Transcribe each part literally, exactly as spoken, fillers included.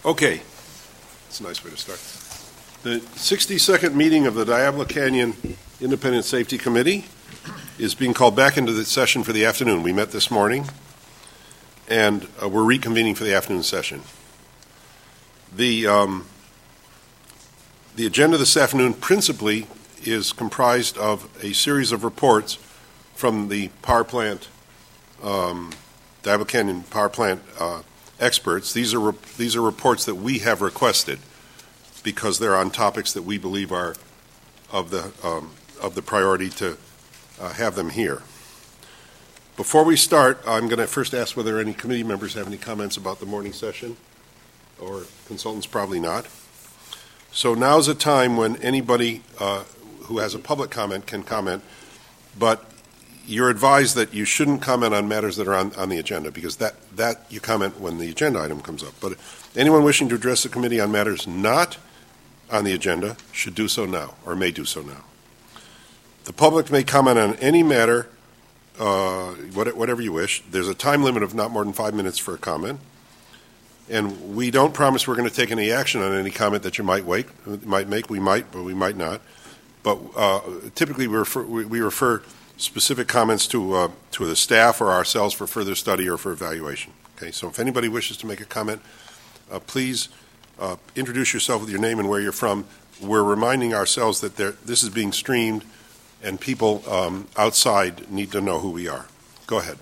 Okay, that's a nice way to start. The sixty-second meeting of the Diablo Canyon Independent Safety Committee is being called back into the session for the afternoon. We met this morning, and uh, we're reconvening for the afternoon session. The, um, the agenda this afternoon principally is comprised of a series of reports from the power plant, um, Diablo Canyon power plant uh, experts. These are re- these are reports that we have requested because they're on topics that we believe are of the um, of the priority to uh, have them here. Before we start, I'm going to first ask whether any committee members have any comments about the morning session, or consultants probably not. So now's a time when anybody uh, who has a public comment can comment, but you're advised that you shouldn't comment on matters that are on, on the agenda, because that, that you comment when the agenda item comes up. But anyone wishing to address the committee on matters not on the agenda should do so now, or may do so now. The public may comment on any matter, uh, whatever you wish. There's a time limit of not more than five minutes for a comment. And we don't promise we're going to take any action on any comment that you might, wait, might make. We might, but we might not. But uh, typically we refer, we, we refer specific comments to uh, to the staff or ourselves for further study or for evaluation. Okay, so if anybody wishes to make a comment, uh, please uh, introduce yourself with your name and where you're from. We're reminding ourselves that there, this is being streamed, and people um, outside need to know who we are. Go ahead.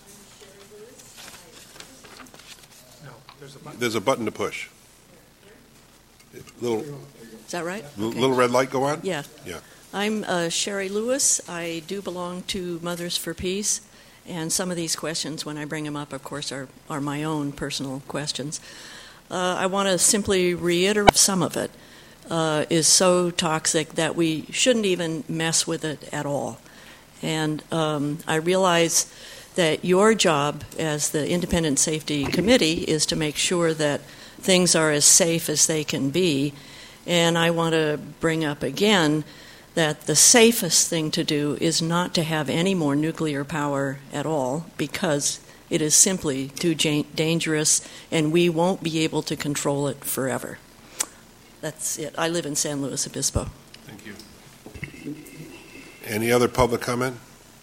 No, there's a button. There's a button to push. Little, is that right? L- Okay. Little red light go on? Yeah. Yeah. I'm uh, Sherry Lewis. I do belong to Mothers for Peace, and some of these questions, when I bring them up, of course, are, are my own personal questions. Uh, I want to simply reiterate some of it uh, is so toxic that we shouldn't even mess with it at all. And um, I realize that your job as the Independent Safety Committee is to make sure that things are as safe as they can be. And I want to bring up again that the safest thing to do is not to have any more nuclear power at all, because it is simply too ja- dangerous and we won't be able to control it forever. That's it. I live in San Luis Obispo. Thank you. Any other public comment?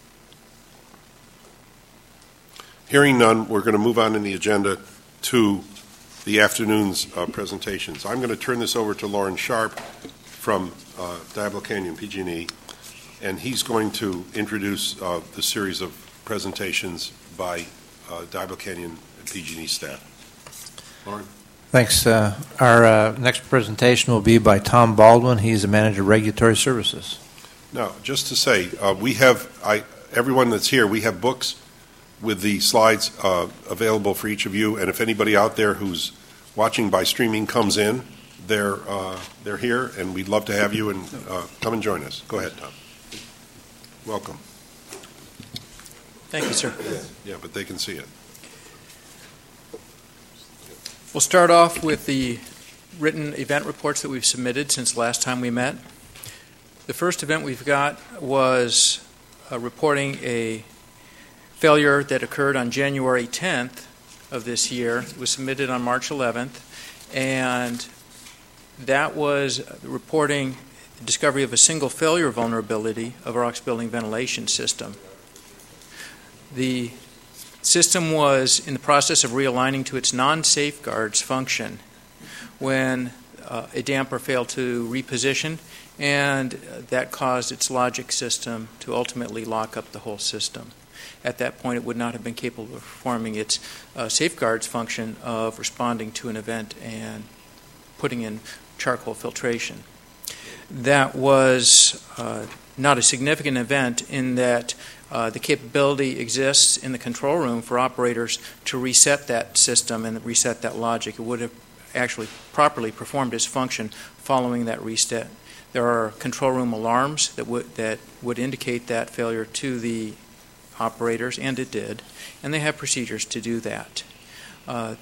Hearing none, we're going to move on in the agenda to the afternoon's uh, presentations. I'm going to turn this over to Lauren Sharp from uh, Diablo Canyon P G and E, and he's going to introduce uh, the series of presentations by uh, Diablo Canyon P G and E staff. Lauren? Thanks. Uh, our uh, next presentation will be by Tom Baldwin. He's the Manager of Regulatory Services. Now, just to say, uh, we have, I, everyone that's here, we have books with the slides uh, available for each of you, and if anybody out there who's watching by streaming comes in, they're uh, they're here, and we'd love to have you, and uh, come and join us. Go ahead, Tom. Welcome. Thank you, sir. Yeah, but they can see it. We'll start off with the written event reports that we've submitted since the last time we met. The first event we've got was uh, reporting a failure that occurred on January tenth of this year. It was submitted on March eleventh, and that was reporting the discovery of a single failure vulnerability of our Aux building ventilation system. The system was in the process of realigning to its non-safeguards function when uh, a damper failed to reposition, and that caused its logic system to ultimately lock up the whole system. At that point, it would not have been capable of performing its uh, safeguards function of responding to an event and putting in charcoal filtration. That was uh, not a significant event in that uh, the capability exists in the control room for operators to reset that system and reset that logic. It would have actually properly performed its function following that reset. There are control room alarms that would that would indicate that failure to the operators, and it did, and they have procedures to do that. Uh,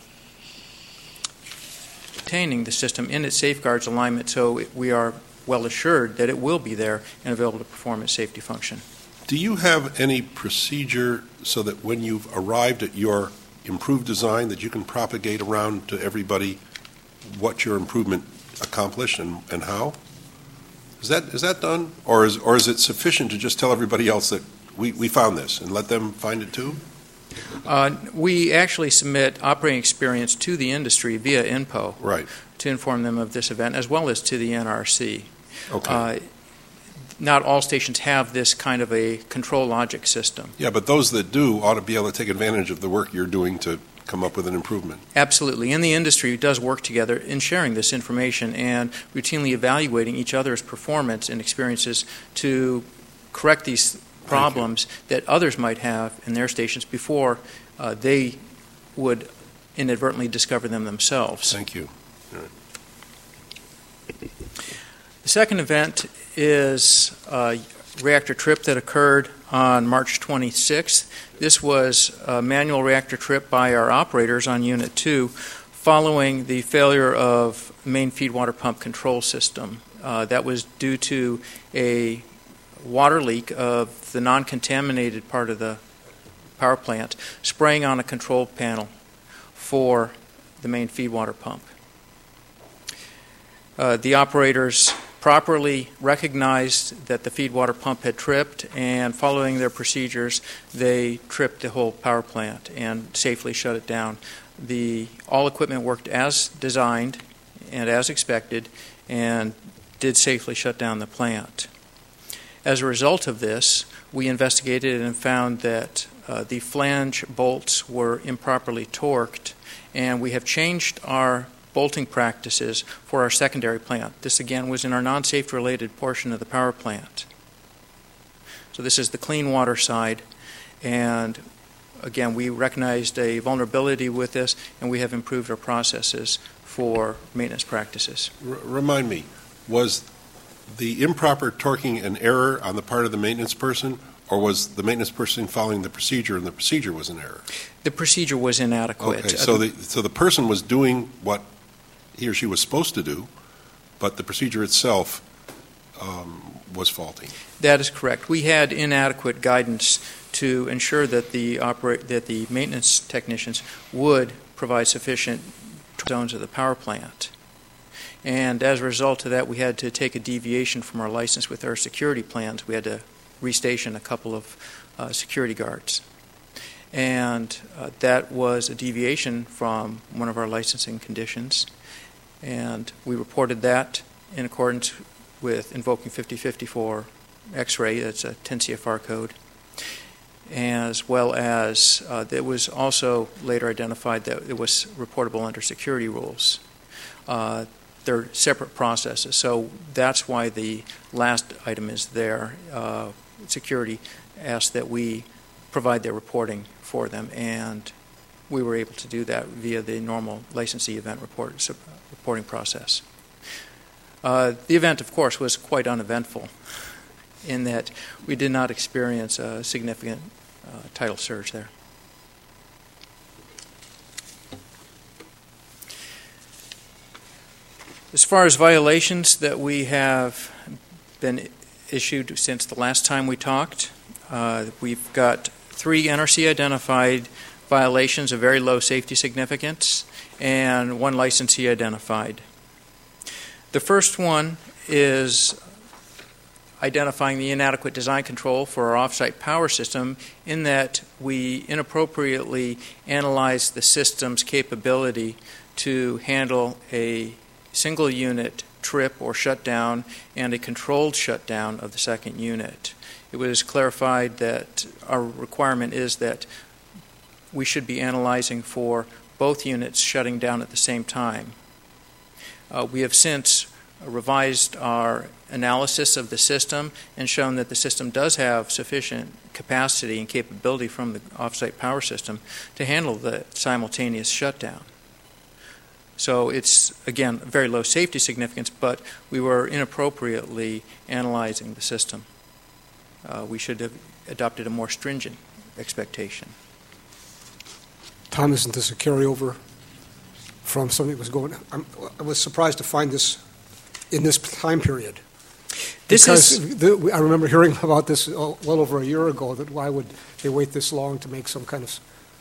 Maintaining the system in its safeguards alignment so it, we are well assured that it will be there and available to perform its safety function. Do you have any procedure so that when you've arrived at your improved design that you can propagate around to everybody what your improvement accomplished and, and how? Is that is that done, or is or is it sufficient to just tell everybody else that we, we found this and let them find it too? Uh, we actually submit operating experience to the industry via I N P O, Right. to inform them of this event, as well as to the N R C. Okay. Uh, not all stations have this kind of a control logic system. Yeah, but those that do ought to be able to take advantage of the work you're doing to come up with an improvement. Absolutely. And the industry does work together in sharing this information and routinely evaluating each other's performance and experiences to correct these problems that others might have in their stations before uh, they would inadvertently discover them themselves. Thank you. All right. The second event is a reactor trip that occurred on March twenty-sixth. This was a manual reactor trip by our operators on Unit two following the failure of main feed water pump control system. Uh, that was due to a water leak of the non-contaminated part of the power plant spraying on a control panel for the main feed water pump. Uh, the operators properly recognized that the feed water pump had tripped, and following their procedures, they tripped the whole power plant and safely shut it down. The all equipment worked as designed and as expected and did safely shut down the plant. As a result of this, we investigated and found that uh, the flange bolts were improperly torqued, and we have changed our bolting practices for our secondary plant. This again was in our non-safety related portion of the power plant. So this is the clean water side, and again we recognized a vulnerability with this, and we have improved our processes for maintenance practices. R- remind me, was the improper torquing an error on the part of the maintenance person, or was the maintenance person following the procedure and the procedure was an error? The procedure was inadequate. Okay, so the so the person was doing what he or she was supposed to do, but the procedure itself um, was faulty. That is correct. We had inadequate guidance to ensure that the operate that the maintenance technicians would provide sufficient zones of the power plant. And as a result of that, we had to take a deviation from our license with our security plans. We had to restation a couple of uh, security guards. And uh, that was a deviation from one of our licensing conditions. And we reported that in accordance with invoking fifty fifty-four X-ray, that's a ten C F R code, as well as uh, it was also later identified that it was reportable under security rules. Uh, they're separate processes, so that's why the last item is there. Uh, security asked that we provide their reporting for them, and we were able to do that via the normal licensee event report, reporting process. Uh, the event, of course, was quite uneventful in that we did not experience a significant uh, tidal surge there. As far as violations that we have been issued since the last time we talked, uh, we've got three N R C identified violations of very low safety significance and one licensee identified. The first one is identifying the inadequate design control for our off-site power system in that we inappropriately analyzed the system's capability to handle a single unit trip or shutdown and a controlled shutdown of the second unit. It was clarified that our requirement is that we should be analyzing for both units shutting down at the same time. Uh, we have since revised our analysis of the system and shown that the system does have sufficient capacity and capability from the off-site power system to handle the simultaneous shutdown. So it's, again, very low safety significance, but we were inappropriately analyzing the system. Uh, we should have adopted a more stringent expectation. Tom, isn't this a carryover from something that was going on? I'm, I was surprised to find this in this time period. This because is, the, I remember hearing about this well over a year ago, that why would they wait this long to make some kind of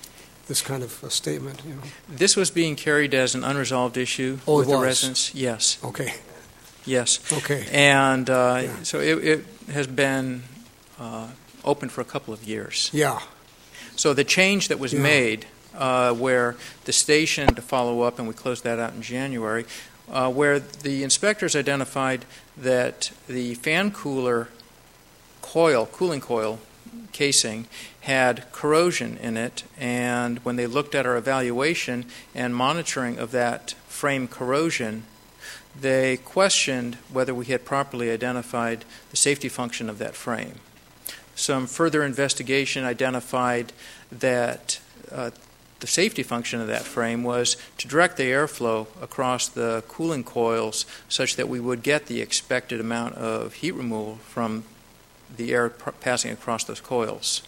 this kind of a statement, you know. This was being carried as an unresolved issue Oh, it with the was? residents. Yes, Okay, yes. okay. And uh, Yeah. so it, it has been uh, open for a couple of years. Yeah, So the change that was Yeah. made, uh, where the station, to follow up, and we closed that out in January, uh, where the inspectors identified that the fan cooler coil, cooling coil casing, had corrosion in it, and when they looked at our evaluation and monitoring of that frame corrosion, they questioned whether we had properly identified the safety function of that frame. Some further investigation identified that uh, the safety function of that frame was to direct the airflow across the cooling coils such that we would get the expected amount of heat removal from the air pr- passing across those coils.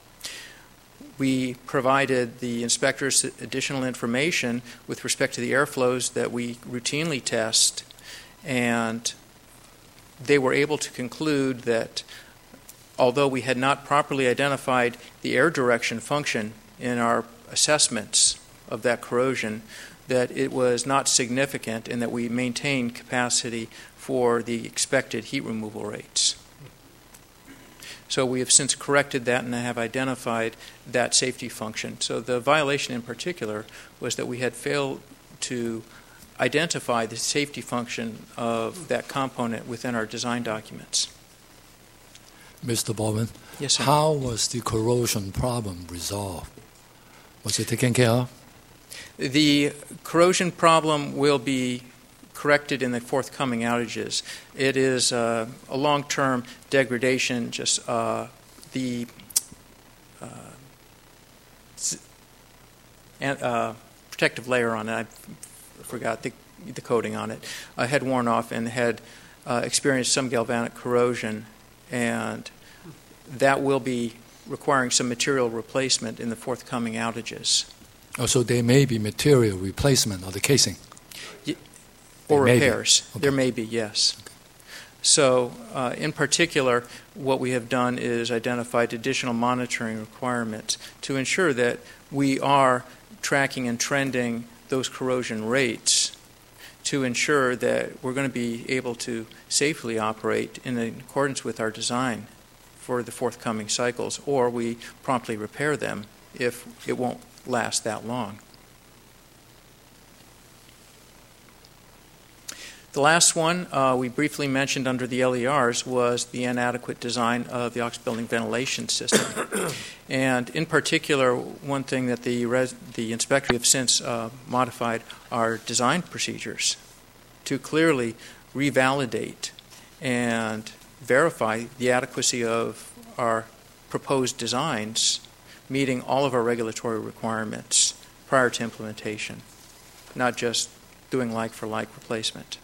We provided the inspectors additional information with respect to the airflows that we routinely test, and they were able to conclude that although we had not properly identified the air direction function in our assessments of that corrosion, that it was not significant and that we maintained capacity for the expected heat removal rates. So we have since corrected that and have identified that safety function. So the violation in particular was that we had failed to identify the safety function of that component within our design documents. Mister Baldwin, Yes, sir. how was the corrosion problem resolved? Was it taken care of? The corrosion problem will be corrected in the forthcoming outages. It is uh, a long-term degradation, just uh, the uh, s- and, uh, protective layer on it, I forgot the, the coating on it, uh, had worn off and had uh, experienced some galvanic corrosion, and that will be requiring some material replacement in the forthcoming outages. Oh, so there may be material replacement of the casing. Or There may be. repairs. Okay. There may be, yes. So, uh, in particular, what we have done is identified additional monitoring requirements to ensure that we are tracking and trending those corrosion rates to ensure that we're going to be able to safely operate in accordance with our design for the forthcoming cycles, or we promptly repair them if it won't last that long. The last one uh, we briefly mentioned under the L E Rs was the inadequate design of the Ox Building ventilation system. And in particular, one thing that the, res- the inspector have since uh, modified our design procedures to clearly revalidate and verify the adequacy of our proposed designs meeting all of our regulatory requirements prior to implementation, not just doing like-for-like replacement.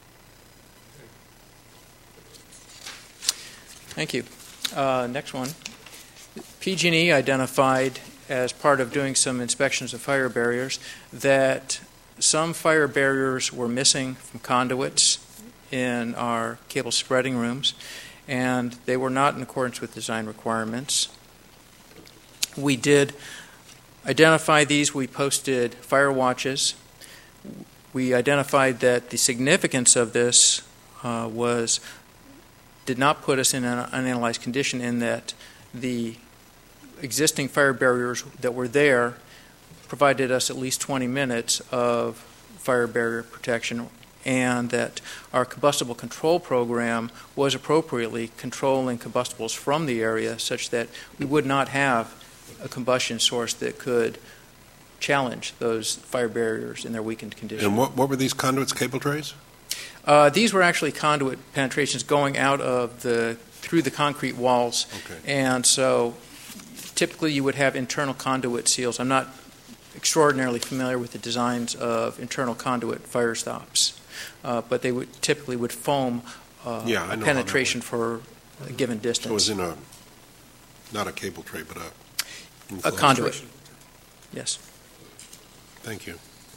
Thank you. Uh, next one. P G and E identified, as part of doing some inspections of fire barriers, that some fire barriers were missing from conduits in our cable spreading rooms, and they were not in accordance with design requirements. We did identify these. We posted fire watches. We identified that the significance of this uh, was did not put us in an unanalyzed condition, in that the existing fire barriers that were there provided us at least twenty minutes of fire barrier protection, and that our combustible control program was appropriately controlling combustibles from the area such that we would not have a combustion source that could challenge those fire barriers in their weakened condition. And what, what were these conduits, cable trays? Uh, these were actually conduit penetrations going out of the through the concrete walls, Okay. and so typically you would have internal conduit seals. I'm not extraordinarily familiar with the designs of internal conduit fire stops, uh, but they would typically would foam uh, Yeah, I a know how that penetration for a given distance. So it was in a, not a cable tray, but a... a enclosed- conduit. Yes. Thank you.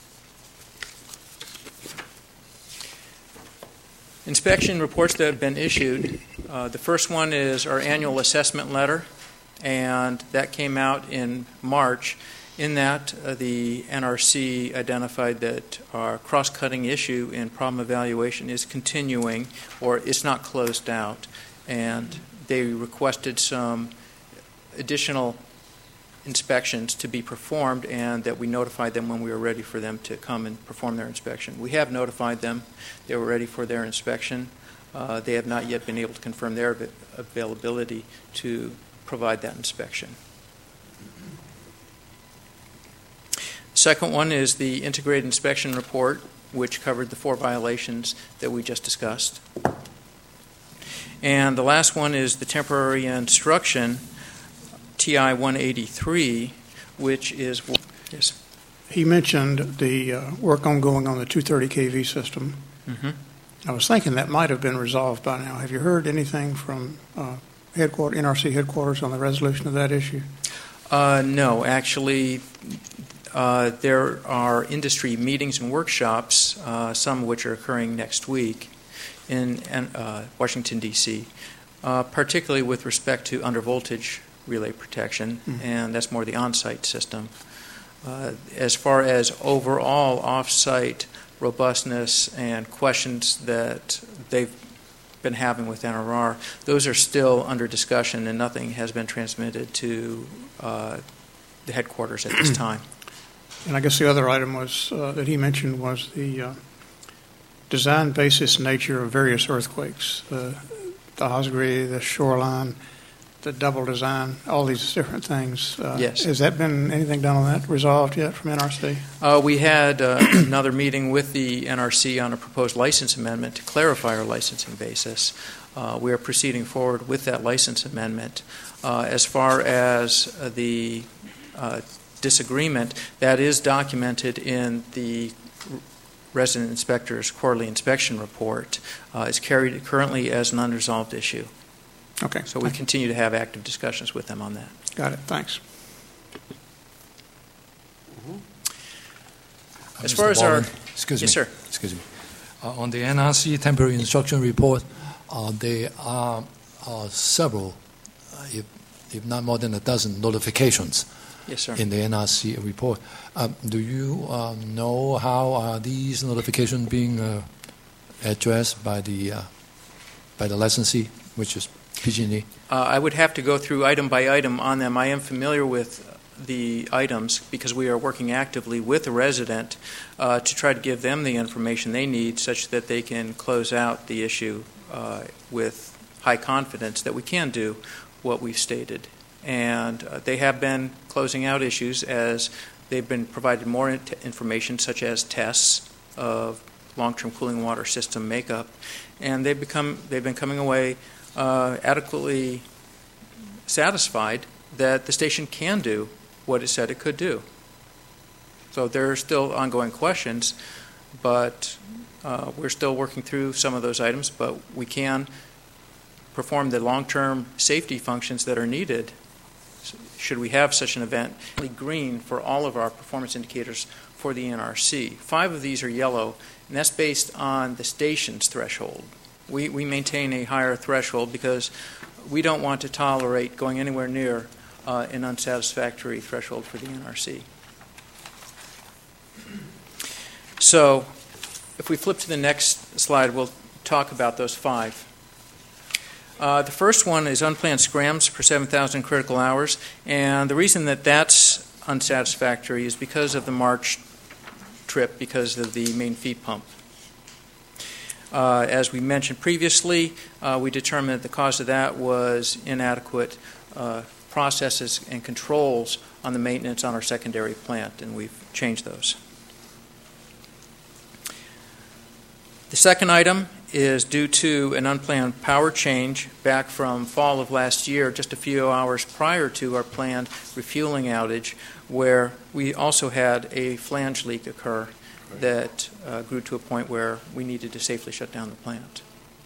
Inspection reports that have been issued. Uh, the first one is our annual assessment letter, and that came out in March. In that, uh, the N R C identified that our cross-cutting issue in problem evaluation is continuing, or it's not closed out, and they requested some additional inspections to be performed, and that we notified them when we were ready for them to come and perform their inspection. We have notified them. They were ready for their inspection. Uh, they have not yet been able to confirm their av- availability to provide that inspection. Second one is the integrated inspection report, which covered the four violations that we just discussed. And the last one is the temporary instruction, T I one eighty-three, which is... Yes. He mentioned the uh, work ongoing on the two thirty K V system. Mm-hmm. I was thinking that might have been resolved by now. Have you heard anything from uh, headquarters, N R C headquarters on the resolution of that issue? Uh, no, actually... Uh, there are industry meetings and workshops, uh, some of which are occurring next week in uh, Washington, D C, uh, particularly with respect to undervoltage relay protection, mm-hmm. and that's more the on-site system. Uh, as far as overall off-site robustness and questions that they've been having with N R R, those are still under discussion, and nothing has been transmitted to uh, the headquarters at this time. And I guess the other item was uh, that he mentioned was the uh, design basis nature of various earthquakes, the, the Osprey, the shoreline, the double design, all these different things. Uh, yes. Has that been anything done on that resolved yet from N R C? Uh, we had uh, another meeting with the N R C on a proposed license amendment to clarify our licensing basis. Uh, we are proceeding forward with that license amendment. Uh, as far as uh, the uh, disagreement, that is documented in the resident inspector's quarterly inspection report. Uh, it's carried currently as an unresolved issue. Okay. So we continue to have active discussions with them on that. Got it. Thanks. Uh, As Mister far as our... Baldwin, excuse yes, me. sir. Excuse me. Uh, on the N R C temporary instruction report, uh, there are uh, several, uh, if, if not more than a dozen notifications Yes, sir. in the N R C report. Um, do you uh, know how are these notifications being uh, addressed by the uh, by the licensee, which is P G and E? Uh, I would have to go through item by item on them. I am familiar with the items because we are working actively with the resident uh, to try to give them the information they need such that they can close out the issue uh, with high confidence that we can do what we've stated. And uh, they have been closing out issues as they've been provided more in- information, such as tests of long-term cooling water system makeup, and they've become they've been coming away uh, adequately satisfied that the station can do what it said it could do. So there are still ongoing questions, but uh, we're still working through some of those items. But we can perform the long-term safety functions that are needed should we have such an event. Green for all of our performance indicators for the N R C. Five of these are yellow, and that's based on the station's threshold. We, we maintain a higher threshold because we don't want to tolerate going anywhere near uh, an unsatisfactory threshold for the N R C. So if we flip to the next slide, we'll talk about those five. Uh, the first one is unplanned scrams per seven thousand critical hours, and the reason that that's unsatisfactory is because of the March trip, because of the main feed pump. Uh, as we mentioned previously, uh, we determined that the cause of that was inadequate uh, processes and controls on the maintenance on our secondary plant, and we've changed those. The second item is due to an unplanned power change back from fall of last year, just a few hours prior to our planned refueling outage, where we also had a flange leak occur that uh, grew to a point where we needed to safely shut down the plant.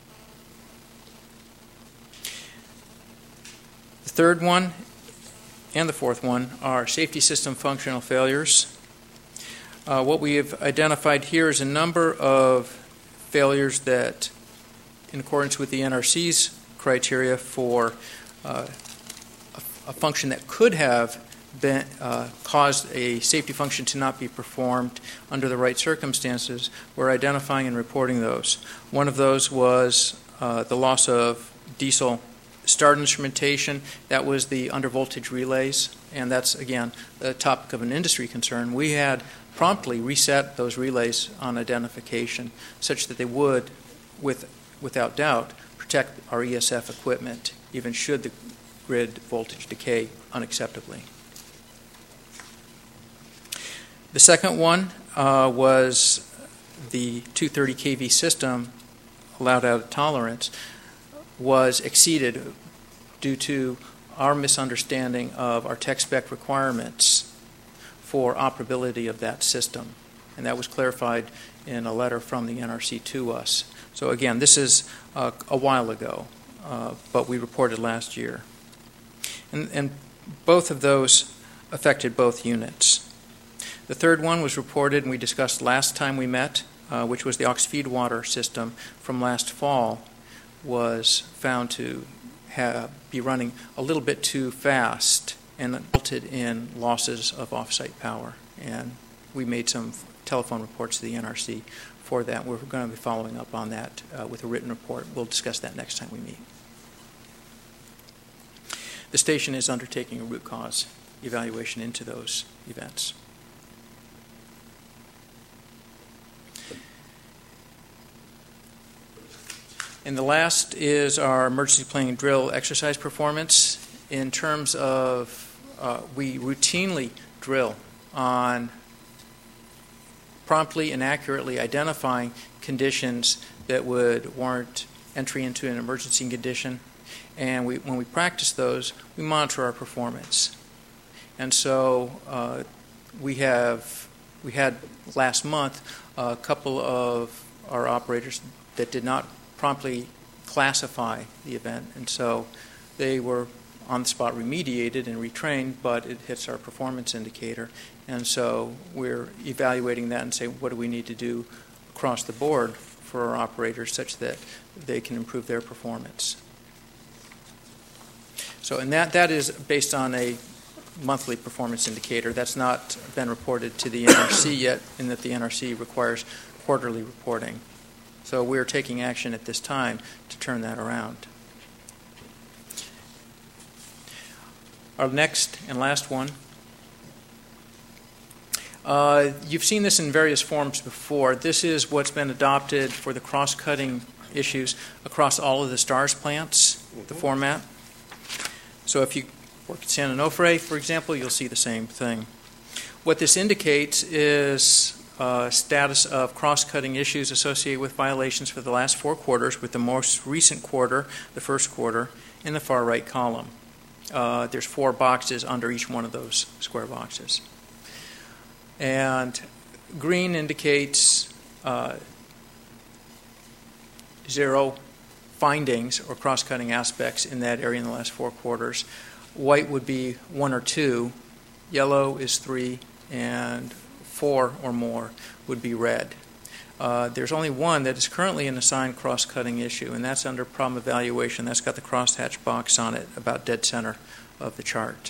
The third one and the fourth one are safety system functional failures. Uh, what we have identified here is a number of failures that, in accordance with the N R C's criteria for uh, a, a function that could have been, uh, caused a safety function to not be performed under the right circumstances, we're identifying and reporting those. One of those was uh, the loss of diesel start instrumentation. That was the undervoltage relays, and that's, again, the topic of an industry concern. We had promptly reset those relays on identification such that they would, with, without doubt, protect our E S F equipment, even should the grid voltage decay unacceptably. The second one uh, was the two thirty k V system allowed out of tolerance was exceeded due to our misunderstanding of our tech spec requirements for operability of that system. And that was clarified in a letter from the N R C to us. So again, this is uh, a while ago, uh, but we reported last year. And, and both of those affected both units. The third one was reported and we discussed last time we met, uh, which was the aux feed water system from last fall, was found to have, be running a little bit too fast and resulted in losses of off-site power. And we made some telephone reports to the N R C for that. We're going to be following up on that uh, with a written report. We'll discuss that next time we meet. The station is undertaking a root cause evaluation into those events. And the last is our emergency planning drill exercise performance. In terms of, uh, we routinely drill on promptly and accurately identifying conditions that would warrant entry into an emergency condition. And we, when we practice those, we monitor our performance. And so uh, we have, we had last month a couple of our operators that did not promptly classify the event, and so they were on the spot remediated and retrained, but it hits our performance indicator, and so we're evaluating that and saying, what do we need to do across the board for our operators such that they can improve their performance. So, and that, that is based on a monthly performance indicator. That's not been reported to the N R C yet, in that the N R C requires quarterly reporting. So we're taking action at this time to turn that around. Our next and last one. Uh, you've seen this in various forms before. This is what's been adopted for the cross-cutting issues across all of the STARS plants, the format. So if you work at San Onofre, for example, you'll see the same thing. What this indicates is Uh, status of cross-cutting issues associated with violations for the last four quarters, with the most recent quarter, the first quarter, in the far right column. Uh, there's four boxes under each one of those square boxes. And green indicates uh, zero findings or cross-cutting aspects in that area in the last four quarters. White would be one or two. Yellow is three, and four or more would be red. Uh, there's only one that is currently an assigned cross-cutting issue, and that's under problem evaluation. That's got the crosshatch box on it, about dead center of the chart.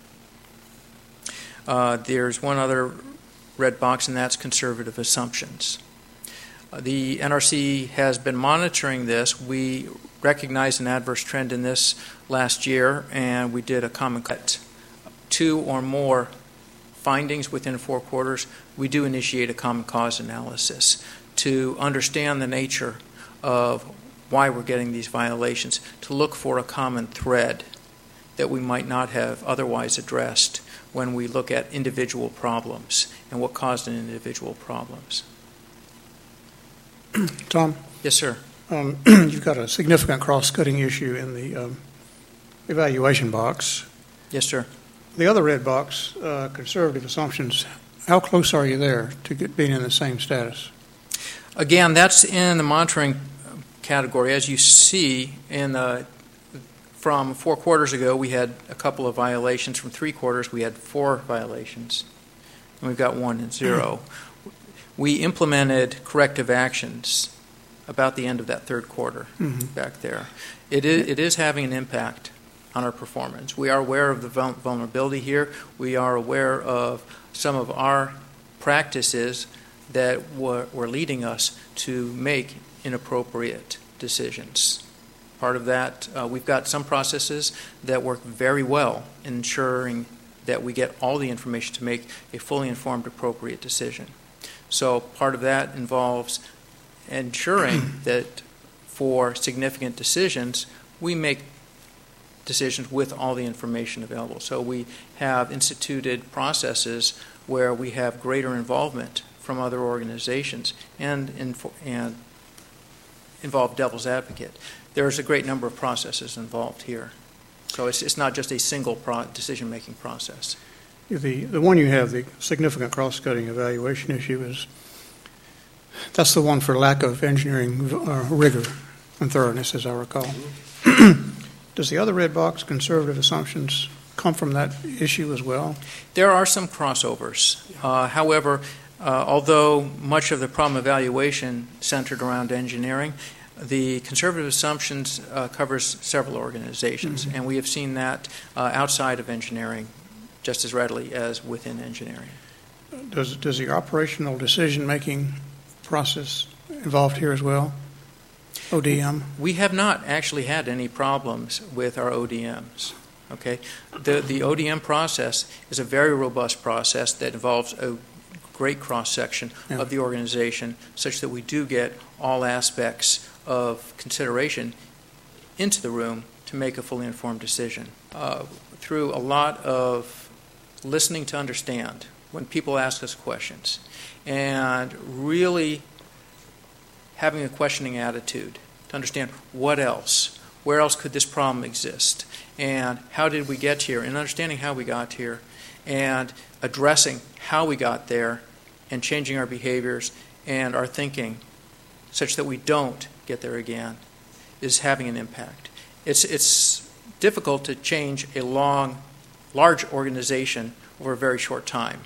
Uh, there's one other red box, and that's conservative assumptions. Uh, the N R C has been monitoring this. We recognized an adverse trend in this last year, and we did a common cut. Two or more findings within four quarters, we do initiate a common cause analysis to understand the nature of why we're getting these violations, to look for a common thread that we might not have otherwise addressed when we look at individual problems and what caused an individual problems. Tom? Yes, sir. Um, you've got a significant cross-cutting issue in the um, evaluation box. Yes, sir. The other red box, uh, conservative assumptions, how close are you there to get, being in the same status? Again, that's in the monitoring category. As you see, in the, from four quarters ago, we had a couple of violations. From three quarters, we had four violations. And we've got one and zero. We implemented corrective actions about the end of that third quarter, mm-hmm. back there. It is, it is having an impact on our performance. We are aware of the vul- vulnerability here. We are aware of some of our practices that were, were leading us to make inappropriate decisions. Part of that, uh, we've got some processes that work very well in ensuring that we get all the information to make a fully informed, appropriate decision. So part of that involves ensuring that for significant decisions, we make decisions with all the information available. So we have instituted processes where we have greater involvement from other organizations and, inf- and involve devil's advocate. There's a great number of processes involved here. So it's, it's not just a single pro- decision-making process. The, the one you have, the significant cross-cutting evaluation issue, is that's the one for lack of engineering uh, rigor and thoroughness, as I recall. Does the other red box, conservative assumptions, come from that issue as well? There are some crossovers. Uh, however, uh, although much of the problem evaluation centered around engineering, the conservative assumptions uh, covers several organizations, mm-hmm. and we have seen that uh, outside of engineering just as readily as within engineering. Does, does the operational decision-making process involved here as well? O D M? We have not actually had any problems with our O D Ms. Okay, the the O D M process is a very robust process that involves a great cross-section yeah. of the organization, such that we do get all aspects of consideration into the room to make a fully informed decision. Uh, through a lot of listening to understand when people ask us questions, and really having a questioning attitude to understand what else, where else could this problem exist, and how did we get here, and understanding how we got here, and addressing how we got there, and changing our behaviors and our thinking such that we don't get there again, is having an impact. It's it's difficult to change a long, large organization over a very short time.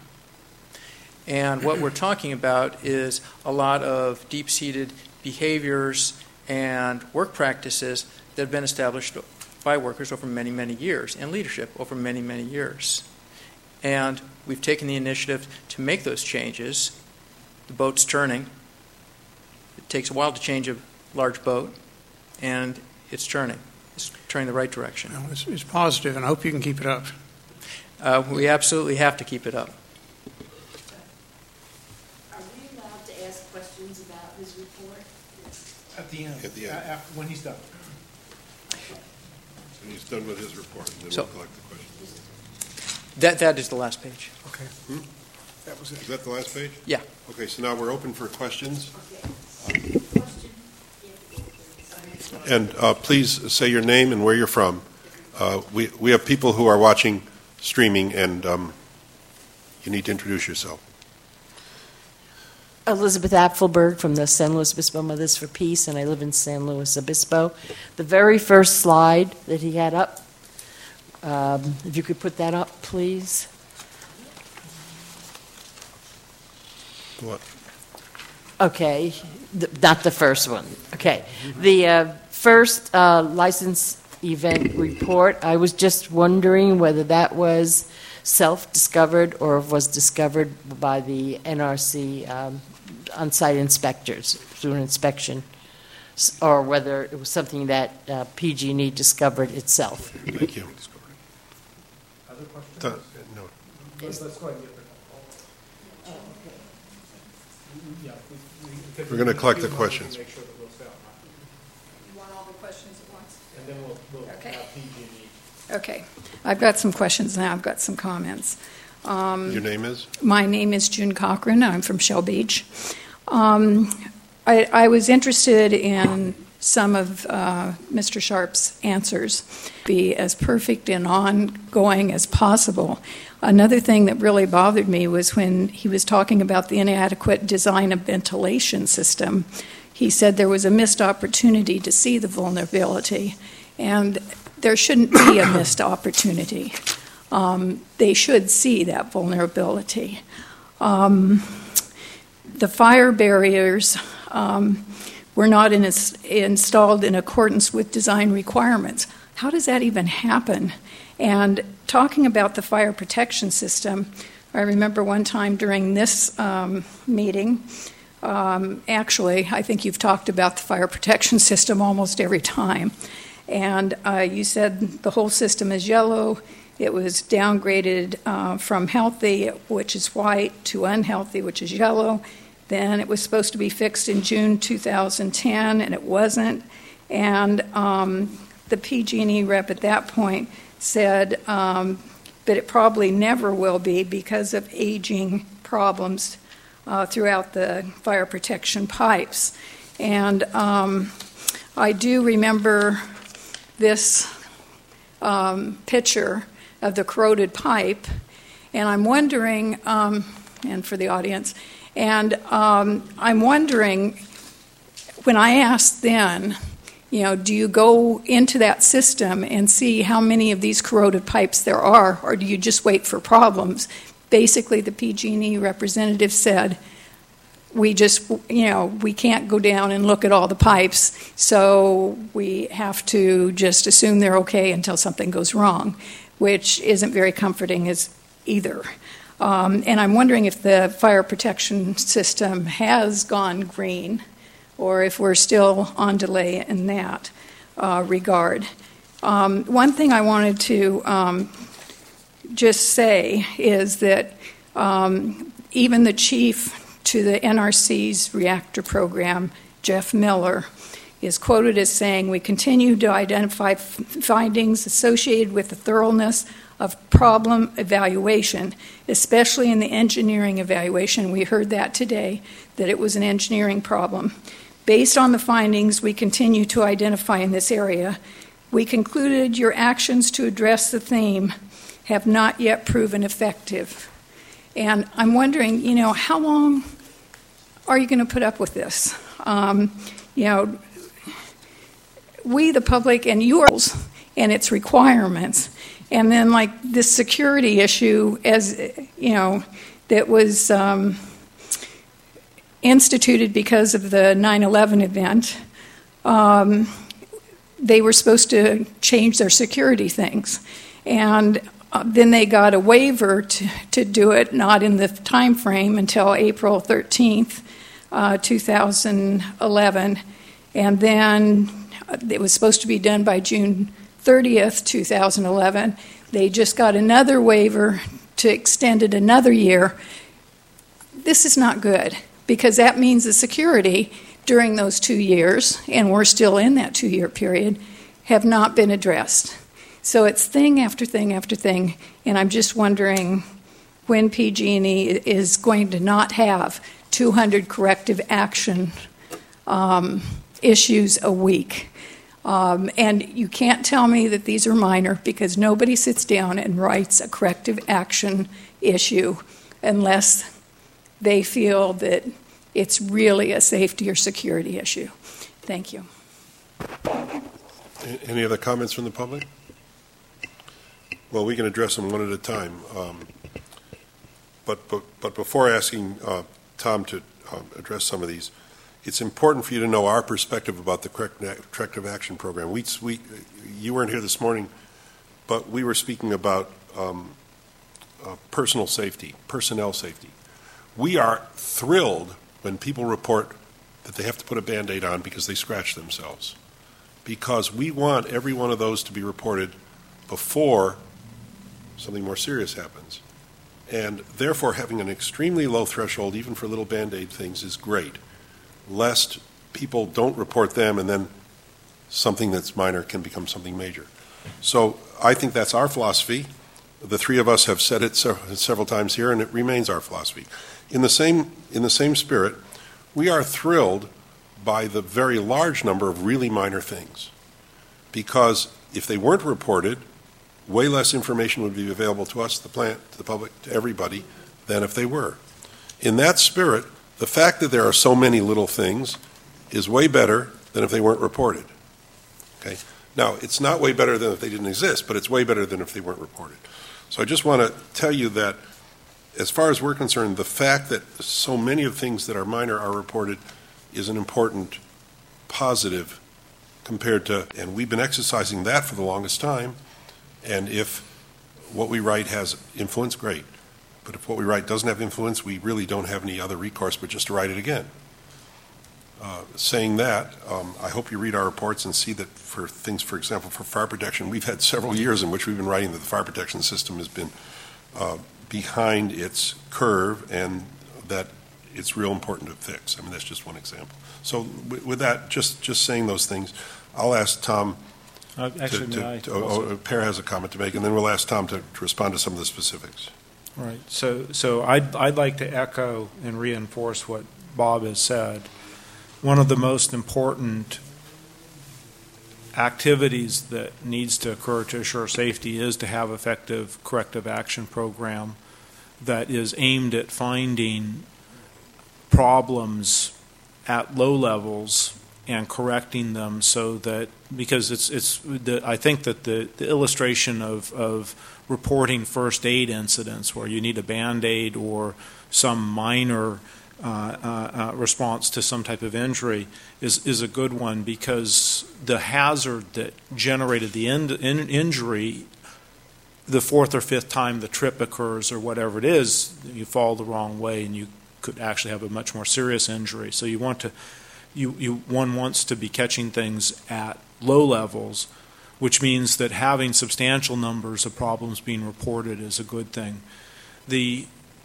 And what we're talking about is a lot of deep-seated behaviors and work practices that have been established by workers over many, many years, and leadership over many, many years. And we've taken the initiative to make those changes. The boat's turning. It takes a while to change a large boat, and it's turning. It's turning the right direction. Well, it's, it's positive, and I hope you can keep it up. Uh, we absolutely have to keep it up. Are we allowed to ask questions about his report? At the end. At the end. Uh, after, when he's done. When he's done with his report, and then So- we'll collect the questions. That That is the last page. Okay. Hmm? That was it. Is that the last page? Yeah. Okay, so now we're open for questions. Okay. Question? And uh, please say your name and where you're from. Uh, we, we have people who are watching streaming, and um, you need to introduce yourself. Elizabeth Apfelberg from the San Luis Obispo Mothers for Peace, and I live in San Luis Obispo. The very first slide that he had up, um, if you could put that up, please. What? Okay, th- not the first one. Okay, the uh, first uh, license event report, I was just wondering whether that was self-discovered or was discovered by the N R C um, on-site inspectors through an inspection, s- or whether it was something that uh, P G and E discovered itself. Thank you. Other questions? Uh, no. Let's, let's go ahead and get the yeah, we, we, We're going to collect the questions. Make sure that we'll stay on. You want all the questions at once? And then we'll, we'll Okay. have P G and E. Okay. I've got some questions now. I've got some comments. Um, Your name is? My name is June Cochran. I'm from Shell Beach. Um, I, I was interested in some of uh, Mister Sharp's answers, be as perfect and ongoing as possible. Another thing that really bothered me was when he was talking about the inadequate design of ventilation system. He said there was a missed opportunity to see the vulnerability, and there shouldn't be a missed opportunity. Um, they should see that vulnerability. Um, the fire barriers um, were not in, installed in accordance with design requirements. how does that even happen? And talking about the fire protection system, I remember one time during this um, meeting, um, actually, I think you've talked about the fire protection system almost every time. And uh, you said the whole system is yellow. It was downgraded uh, from healthy, which is white, to unhealthy, which is yellow. Then it was supposed to be fixed in June two thousand ten, and it wasn't. And um, the P G and E rep at that point said um, that it probably never will be because of aging problems uh, throughout the fire protection pipes. And um, I do remember this um, picture of the corroded pipe, and I'm wondering, um, and for the audience, and um, I'm wondering, when I asked then, you know, do you go into that system and see how many of these corroded pipes there are, or do you just wait for problems? Basically, the P G and E representative said, we just, you know, we can't go down and look at all the pipes, so we have to just assume they're okay until something goes wrong, which isn't very comforting as either. Um, and I'm wondering if the fire protection system has gone green, or if we're still on delay in that uh, regard. Um, one thing I wanted to um, just say is that um, even the chief to the N R C's reactor program, Jeff Miller, is quoted as saying, "We continue to identify f- findings associated with the thoroughness of problem evaluation, especially in the engineering evaluation." We heard that today, that it was an engineering problem. "Based on the findings we continue to identify in this area, we concluded your actions to address the theme have not yet proven effective." And I'm wondering, you know, how long are you going to put up with this? Um, you know, we, the public, and yours, and its requirements, and then like this security issue, as you know, that was um, instituted because of the nine eleven event. Um, they were supposed to change their security things, and uh, then they got a waiver to, to do it, not in the time frame until April thirteenth, uh, two thousand eleven, and then it was supposed to be done by June thirtieth, two thousand eleven. They just got another waiver to extend it another year. This is not good, because that means the security during those two years, and we're still in that two-year period, have not been addressed. So it's thing after thing after thing, and I'm just wondering when P G and E is going to not have two hundred corrective action um, issues a week. Um, and you can't tell me that these are minor, because nobody sits down and writes a corrective action issue unless they feel that it's really a safety or security issue. Thank you. Any other comments from the public? Well, we can address them one at a time. Um, but, but but before asking uh, Tom to uh, address some of these, it's important for you to know our perspective about the corrective action program. We, we, you weren't here this morning, but we were speaking about um, uh, personal safety, personnel safety. We are thrilled when people report that they have to put a Band-Aid on because they scratch themselves, because we want every one of those to be reported before something more serious happens. And therefore, having an extremely low threshold, even for little Band-Aid things, is great, lest people don't report them and then something that's minor can become something major. So I think that's our philosophy. The three of us have said it several times here, and it remains our philosophy. In the same, in the same spirit, we are thrilled by the very large number of really minor things, because if they weren't reported, way less information would be available to us, the plant, to the public, to everybody, than if they were. In that spirit, the fact that there are so many little things is way better than if they weren't reported. Okay? Now, it's not way better than if they didn't exist, but it's way better than if they weren't reported. So I just want to tell you that, as far as we're concerned, the fact that so many of the things that are minor are reported is an important positive compared to, and we've been exercising that for the longest time, and if what we write has influence, great. But if what we write doesn't have influence, we really don't have any other recourse but just to write it again. Uh, saying that, um, I hope you read our reports and see that for things, for example, for fire protection, we've had several years in which we've been writing that the fire protection system has been uh, behind its curve and that it's real important to fix. I mean, that's just one example. So with, with that, just, just saying those things, I'll ask Tom. Uh, actually, to, to, I to, oh, oh, Per has a comment to make, and then we'll ask Tom to, to respond to some of the specifics. Right. So, so I'd, I'd like to echo and reinforce what Bob has said. One of the most important activities that needs to occur to assure safety is to have effective corrective action program that is aimed at finding problems at low levels and correcting them so that, because it's it's the, I think that the, the illustration of, of reporting first aid incidents where you need a Band-Aid or some minor uh, uh, uh, response to some type of injury is, is a good one, because the hazard that generated the in, in, injury the fourth or fifth time the trip occurs or whatever it is, you fall the wrong way and you could actually have a much more serious injury. So you want to You, you, one wants to be catching things at low levels, which means that having substantial numbers of problems being reported is a good thing. The,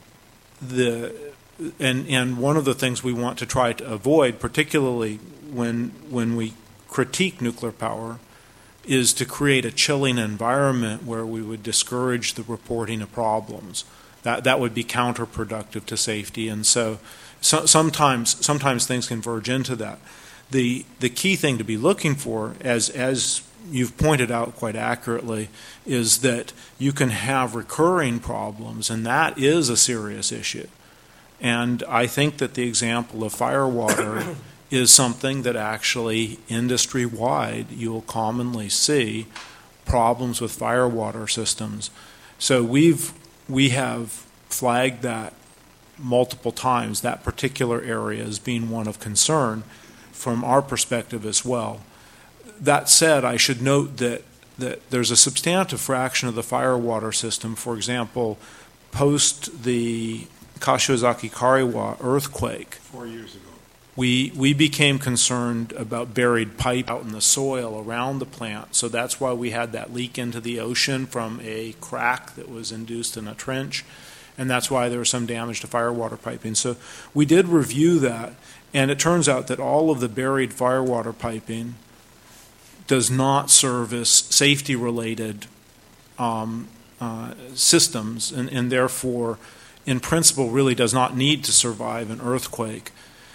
the, and, and one of the things we want to try to avoid, particularly when, when we critique nuclear power, is to create a chilling environment where we would discourage the reporting of problems. That, that would be counterproductive to safety, and so So, sometimes, sometimes things can verge into that. The the key thing to be looking for, as as you've pointed out quite accurately, is that you can have recurring problems, and that is a serious issue. And I think that the example of fire water is something that actually industry-wide you will commonly see problems with fire water systems. So we've we have flagged that multiple times, that particular area as being one of concern from our perspective as well. That said, I should note that, that there's a substantive fraction of the fire water system, for example, post the Kashiwazaki Kariwa earthquake. Four years ago. We, we became concerned about buried pipe out in the soil around the plant, so that's why we had that leak into the ocean from a crack that was induced in a trench. And that's why there was some damage to firewater piping. So we did review that, and it turns out that all of the buried firewater piping does not service safety-related um, uh, systems, and, and therefore, in principle, really does not need to survive an earthquake.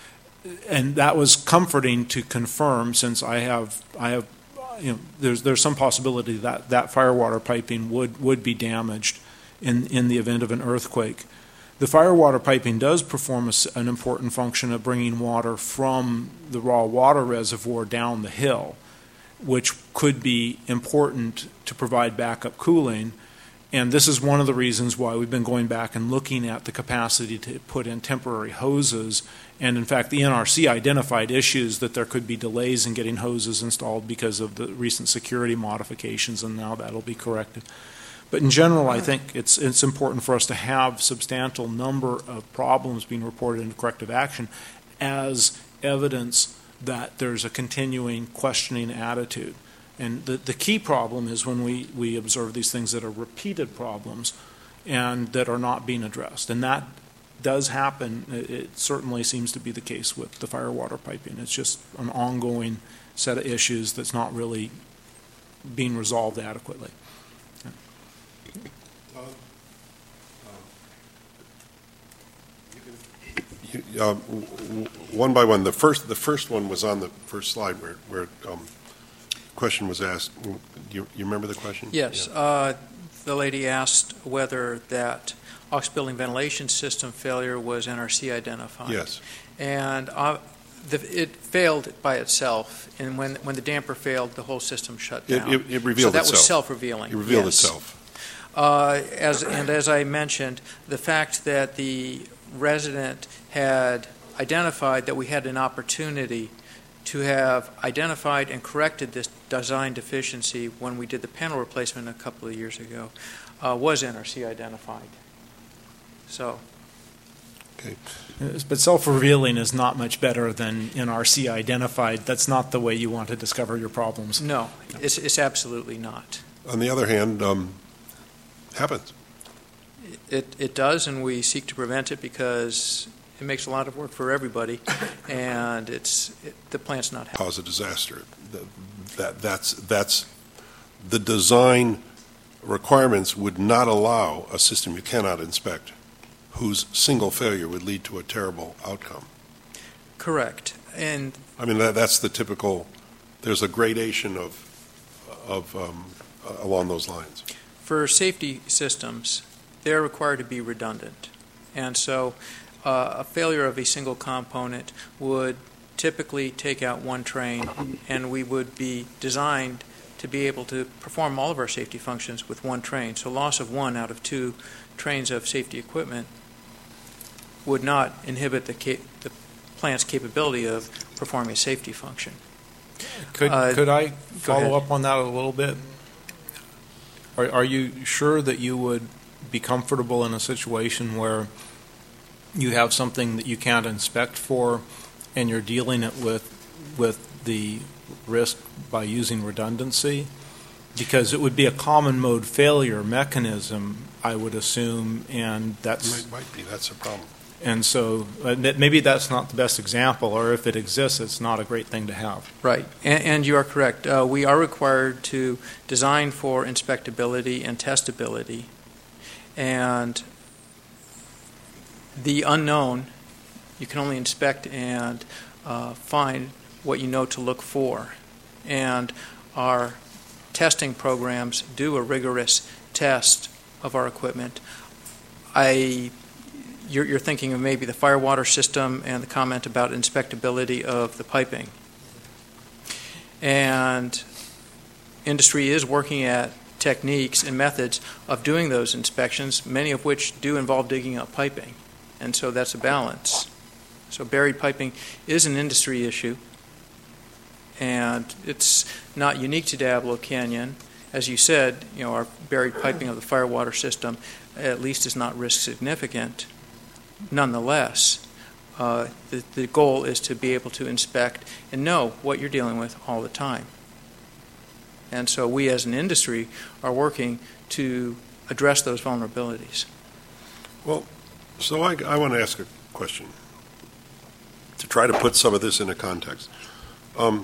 And that was comforting to confirm, since I have, I have, you know, there's there's some possibility that that firewater piping would would be damaged in, in the event of an earthquake. The firewater piping does perform a, an important function of bringing water from the raw water reservoir down the hill, which could be important to provide backup cooling. And this is one of the reasons why we've been going back and looking at the capacity to put in temporary hoses. And in fact, the N R C identified issues that there could be delays in getting hoses installed because of the recent security modifications, and now that'll be corrected. But in general, I think it's it's important for us to have substantial number of problems being reported into corrective action as evidence that there's a continuing questioning attitude. And the, the key problem is when we, we observe these things that are repeated problems and that are not being addressed. And that does happen. It, it certainly seems to be the case with the firewater piping. It's just an ongoing set of issues that's not really being resolved adequately. Uh, one by one. The first, the first one was on the first slide where, where um, question was asked. You, you remember the question? Yes. Yeah. Uh, the lady asked whether that aux building ventilation system failure was N R C identified. Yes. And uh, the, it failed by itself, and when when the damper failed, the whole system shut down. It, it, it revealed so that itself. was self-revealing. It revealed yes. itself. Uh, as and as I mentioned, the fact that the resident had identified that we had an opportunity to have identified and corrected this design deficiency when we did the panel replacement a couple of years ago uh, was N R C identified. So. Okay. But self-revealing is not much better than N R C identified. That's not the way you want to discover your problems. No, it's, it's absolutely not. On the other hand, um, happens. It, it does, and we seek to prevent it because it makes a lot of work for everybody, and it's it, the plant's not happy. Cause a disaster. That, that that's that's the design requirements would not allow a system you cannot inspect, whose single failure would lead to a terrible outcome. Correct, and I mean that, that's the typical. There's a gradation of of um, along those lines. For safety systems, they're required to be redundant, and so. Uh, a failure of a single component would typically take out one train, and we would be designed to be able to perform all of our safety functions with one train. So loss of one out of two trains of safety equipment would not inhibit the, cap- the plant's capability of performing a safety function. Could, Uh, could I go follow ahead. up on that a little bit? Are, are you sure that you would be comfortable in a situation where you have something that you can't inspect for, and you're dealing it with with the risk by using redundancy? Because it would be a common mode failure mechanism, I would assume, and that's Might, might be that's a problem. and so uh, that- maybe that's not the best example, or if it exists, it's not a great thing to have. Right, and, and you are correct. Uh, we are required to design for inspectability and testability, and the unknown, you can only inspect and uh, find what you know to look for. And our testing programs do a rigorous test of our equipment. I, you're, you're thinking of maybe the fire water system and the comment about inspectability of the piping. And industry is working at techniques and methods of doing those inspections, many of which do involve digging up piping. And so that's a balance. So buried piping is an industry issue, and it's not unique to Diablo Canyon. As you said, you know, our buried piping of the fire water system at least is not risk significant. Nonetheless, uh, the, the goal is to be able to inspect and know what you're dealing with all the time. And so we as an industry are working to address those vulnerabilities. Well, so I, I want to ask a question to try to put some of this into context. Um,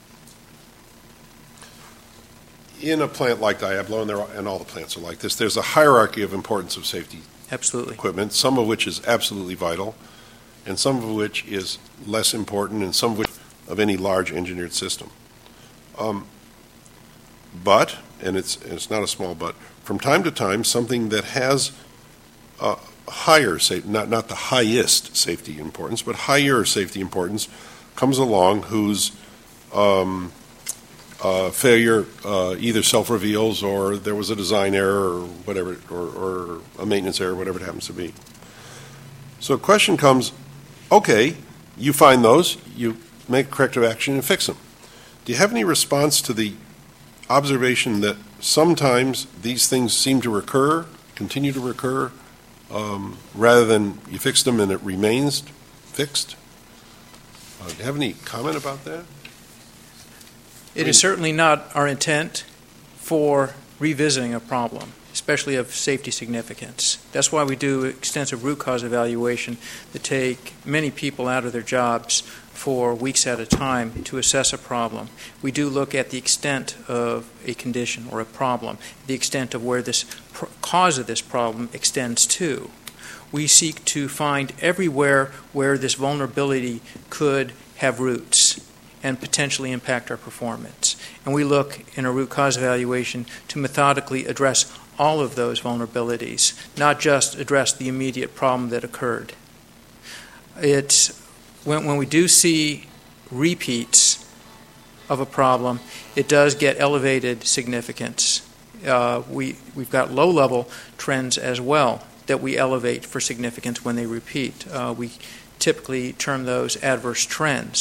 in a plant like Diablo, and, there are, and all the plants are like this, there's a hierarchy of importance of safety Absolutely. equipment, some of which is absolutely vital, and some of which is less important, and some of which of any large engineered system. Um, but, and it's, it's not a small but, from time to time, something that has uh, higher safety, not, not the highest safety importance, but higher safety importance comes along whose um, uh, failure uh, either self-reveals or there was a design error or whatever, or, or a maintenance error, whatever it happens to be. So a question comes, okay, you find those, you make corrective action and fix them. Do you have any response to the observation that sometimes these things seem to recur, continue to recur, um, rather than you fix them and it remains fixed? Uh, do you have any comment about that? It is certainly not our intent for revisiting a problem, especially of safety significance. That's why we do extensive root cause evaluation that take many people out of their jobs for weeks at a time to assess a problem. We do look at the extent of a condition or a problem, the extent of where this pr- cause of this problem extends to. We seek to find everywhere where this vulnerability could have roots and potentially impact our performance. And we look in a root cause evaluation to methodically address all of those vulnerabilities, not just address the immediate problem that occurred. It's when, when we do see repeats of a problem, it does get elevated significance. Uh, we, we've got low-level trends as well that we elevate for significance when they repeat. Uh, we typically term those adverse trends.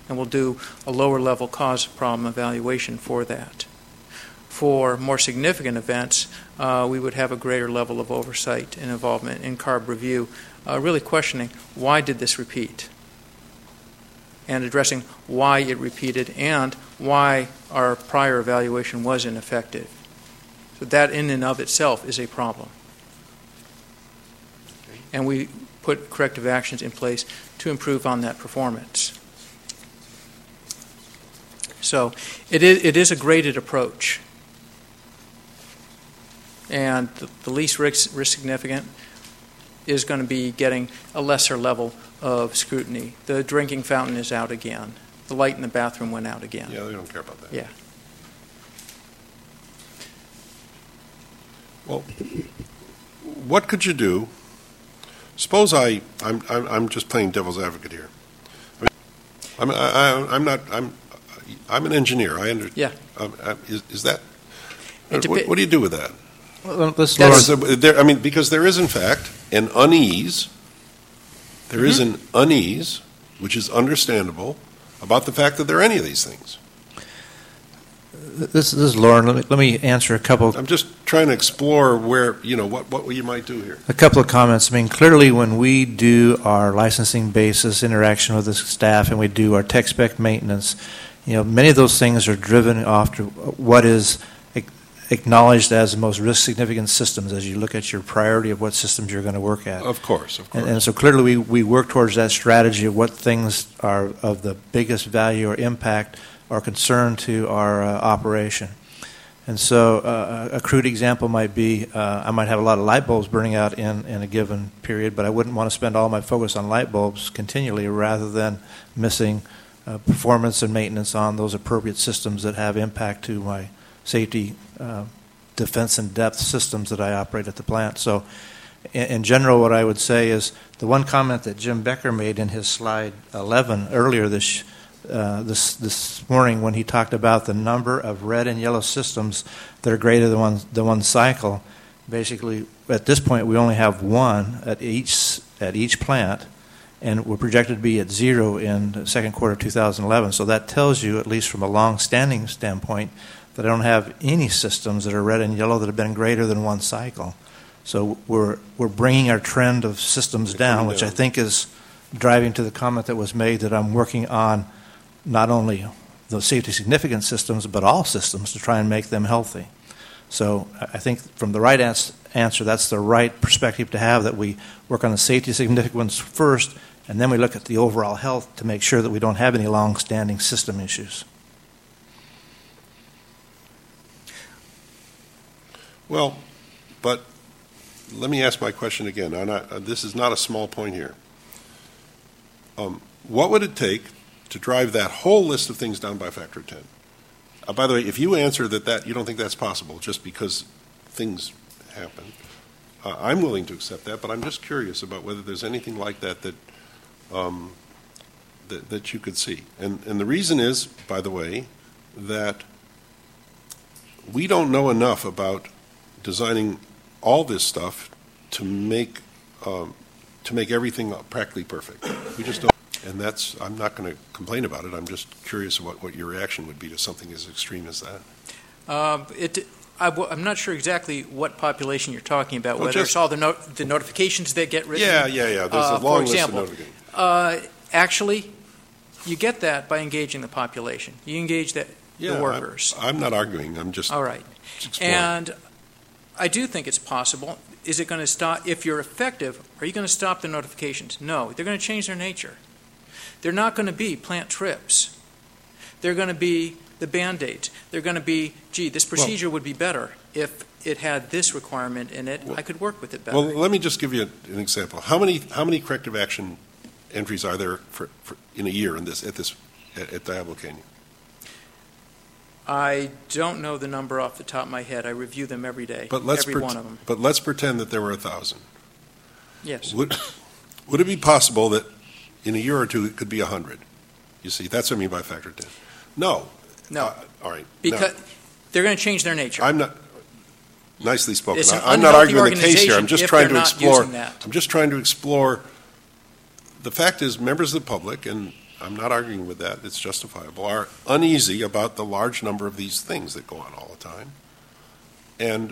and we'll do a lower level cause of problem evaluation for that. For more significant events, uh, we would have a greater level of oversight and involvement in CARB review, uh, really questioning why did this repeat, and addressing why it repeated and why our prior evaluation was ineffective. So that in and of itself is a problem. And we put corrective actions in place to improve on that performance. So it is, it is a graded approach. And the, the least risk, risk significant is going to be getting a lesser level of scrutiny. The drinking fountain is out again. The light in the bathroom went out again. Yeah, they don't care about that. Yeah. Well, what could you do? Suppose I, I'm, I'm, I'm just playing devil's advocate here. I mean, I'm, I, I'm not, I'm, I'm an engineer. I under, Yeah. Um, uh, is, is that, It what, depe- what do you do with that? Well, let's Because there, I mean, because there is, in fact, an unease, there is an unease, which is understandable, about the fact that there are any of these things. This, this is Lauren. Let me, let me answer a couple I'm just trying to explore where, you know, what, what you might do here. a couple of comments. I mean, clearly, when we do our licensing basis interaction with the staff and we do our tech spec maintenance, you know, many of those things are driven off to what is acknowledged as the most risk significant systems as you look at your priority of what systems you're going to work at. Of course, of course. And, and so clearly we, we work towards that strategy of what things are of the biggest value or impact or concern to our uh, operation. And so uh, a crude example might be uh, I might have a lot of light bulbs burning out in, in a given period, but I wouldn't want to spend all my focus on light bulbs continually rather than missing uh, performance and maintenance on those appropriate systems that have impact to my safety, uh, defense, and depth systems that I operate at the plant. So in, in general, what I would say is the one comment that Jim Becker made in his slide eleven earlier this uh, this this morning when he talked about the number of red and yellow systems that are greater than one, than one cycle. Basically, at this point, we only have one at each at each plant, and we're projected to be at zero in the second quarter of two thousand eleven. So that tells you, at least from a long-standing standpoint, that I don't have any systems that are red and yellow that have been greater than one cycle. So we're we're bringing our trend of systems down, which I think is driving to the comment that was made that I'm working on not only the safety significant systems, but all systems to try and make them healthy. So I think from the right ans- answer, that's the right perspective to have, that we work on the safety significant ones first, and then we look at the overall health to make sure that we don't have any long-standing system issues. Well, but let me ask my question again. I'm not, uh, this is not a small point here. Um, what would it take to drive that whole list of things down by a factor of ten? Uh, by the way, if you answer that, that you don't think that's possible just because things happen, uh, I'm willing to accept that, but I'm just curious about whether there's anything like that that um, that, that you could see. And, and the reason is, by the way, that we don't know enough about designing all this stuff to make um, to make everything practically perfect. We just don't, and that's. I'm not going to complain about it. I'm just curious about what your reaction would be to something as extreme as that. Uh, it, I, I'm not sure exactly what population you're talking about. Well, whether just, it's all the no, the notifications that get written. Yeah, yeah, yeah. There's uh, a long for example, list of notifications. Uh, actually, you get that by engaging the population. You engage the, yeah, the workers. I'm, I'm not arguing. I'm just all right. exploring. And I do think it's possible. Is it going to stop? If you're effective, are you going to stop the notifications? No. They're going to change their nature. They're not going to be plant trips. They're going to be the Band-Aids. They're going to be, gee, this procedure well, would be better if it had this requirement in it. Well, I could work with it better. Well, let me just give you an example. How many how many corrective action entries are there for, for in a year in this at this at, at Diablo Canyon? I don't know the number off the top of my head. I review them every day, but let's every pret- one of them. But let's pretend that there were a thousand. Yes. Would would it be possible that in a year or two it could be a hundred? You see, that's what I mean by factor ten. No. No. Uh, all right. Because no. they're going to change their nature. I'm not. Nicely spoken. It's an I'm not arguing the case here. I'm organization just if trying they're to not explore. using that. I'm just trying to explore. The fact is, members of the public and I'm not arguing with that. It's justifiable. Are uneasy about the large number of these things that go on all the time. And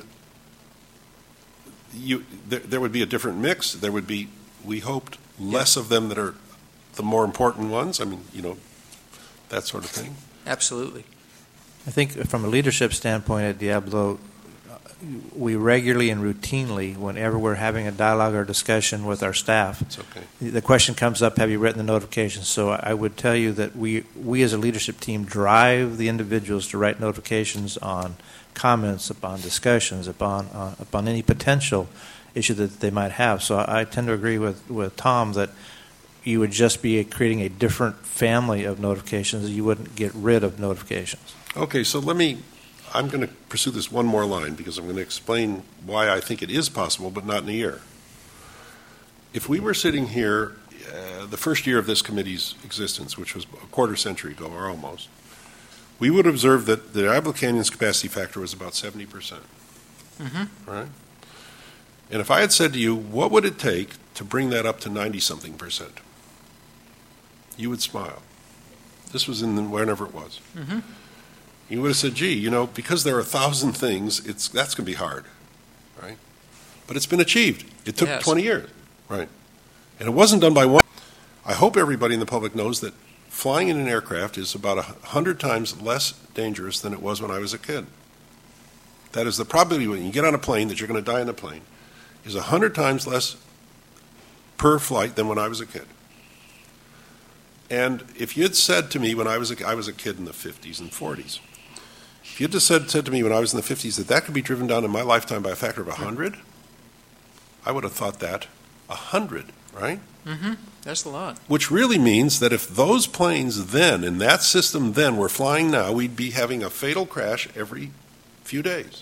you, there, there would be a different mix. There would be, we hoped, less of them that are the more important ones. I mean, you know, that sort of thing. Absolutely. I think from a leadership standpoint at Diablo, we regularly and routinely, whenever we're having a dialogue or discussion with our staff, It's okay. the question comes up, have you written the notifications? So I would tell you that we, we as a leadership team drive the individuals to write notifications on comments, upon discussions, upon uh, upon any potential issue that they might have. So I, I tend to agree with, with Tom that you would just be creating a different family of notifications. You wouldn't get rid of notifications. Okay, so let me, I'm going to pursue this one more line because I'm going to explain why I think it is possible, but not in a year. If we were sitting here uh, the first year of this committee's existence, which was a quarter century ago or almost, we would observe that the Diablo Canyon's capacity factor was about seventy percent. Mm-hmm. Right? And if I had said to you, what would it take to bring that up to ninety-something percent? You would smile. This was in the, whenever it was. Mm-hmm. You would have said, gee, you know, because there are a thousand things, it's that's going to be hard, right? But it's been achieved. It took Yes. twenty years, right? And it wasn't done by one. I hope everybody in the public knows that flying in an aircraft is about a hundred times less dangerous than it was when I was a kid. That is, the probability when you get on a plane that you're going to die in a plane is a hundred times less per flight than when I was a kid. And if you'd said to me when I was a, I was a kid in the fifties and forties, if you'd just said, said to me when I was in the fifties that that could be driven down in my lifetime by a factor of one hundred, I would have thought that one hundred, right? Mm-hmm. That's a lot. Which really means that if those planes then, in that system then, were flying now, we'd be having a fatal crash every few days.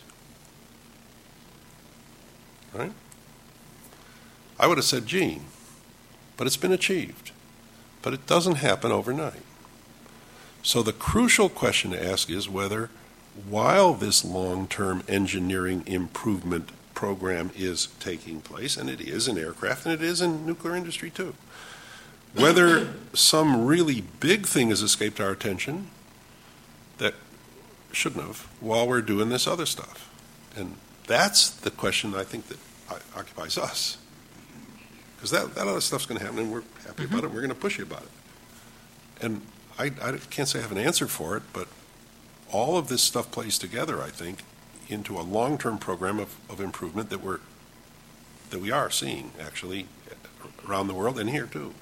Right? I would have said, gee, but it's been achieved. But it doesn't happen overnight. So the crucial question to ask is whether, while this long-term engineering improvement program is taking place, and it is in aircraft and it is in nuclear industry too, whether some really big thing has escaped our attention that shouldn't have while we're doing this other stuff. And that's the question I think that occupies us. Because that, that other stuff's going to happen, and we're happy Mm-hmm. about it, and we're going to push you about it. And I, I can't say I have an answer for it, but all of this stuff plays together, I think, into a long-term program of, of improvement that we're that we are seeing, actually, around the world and here, too.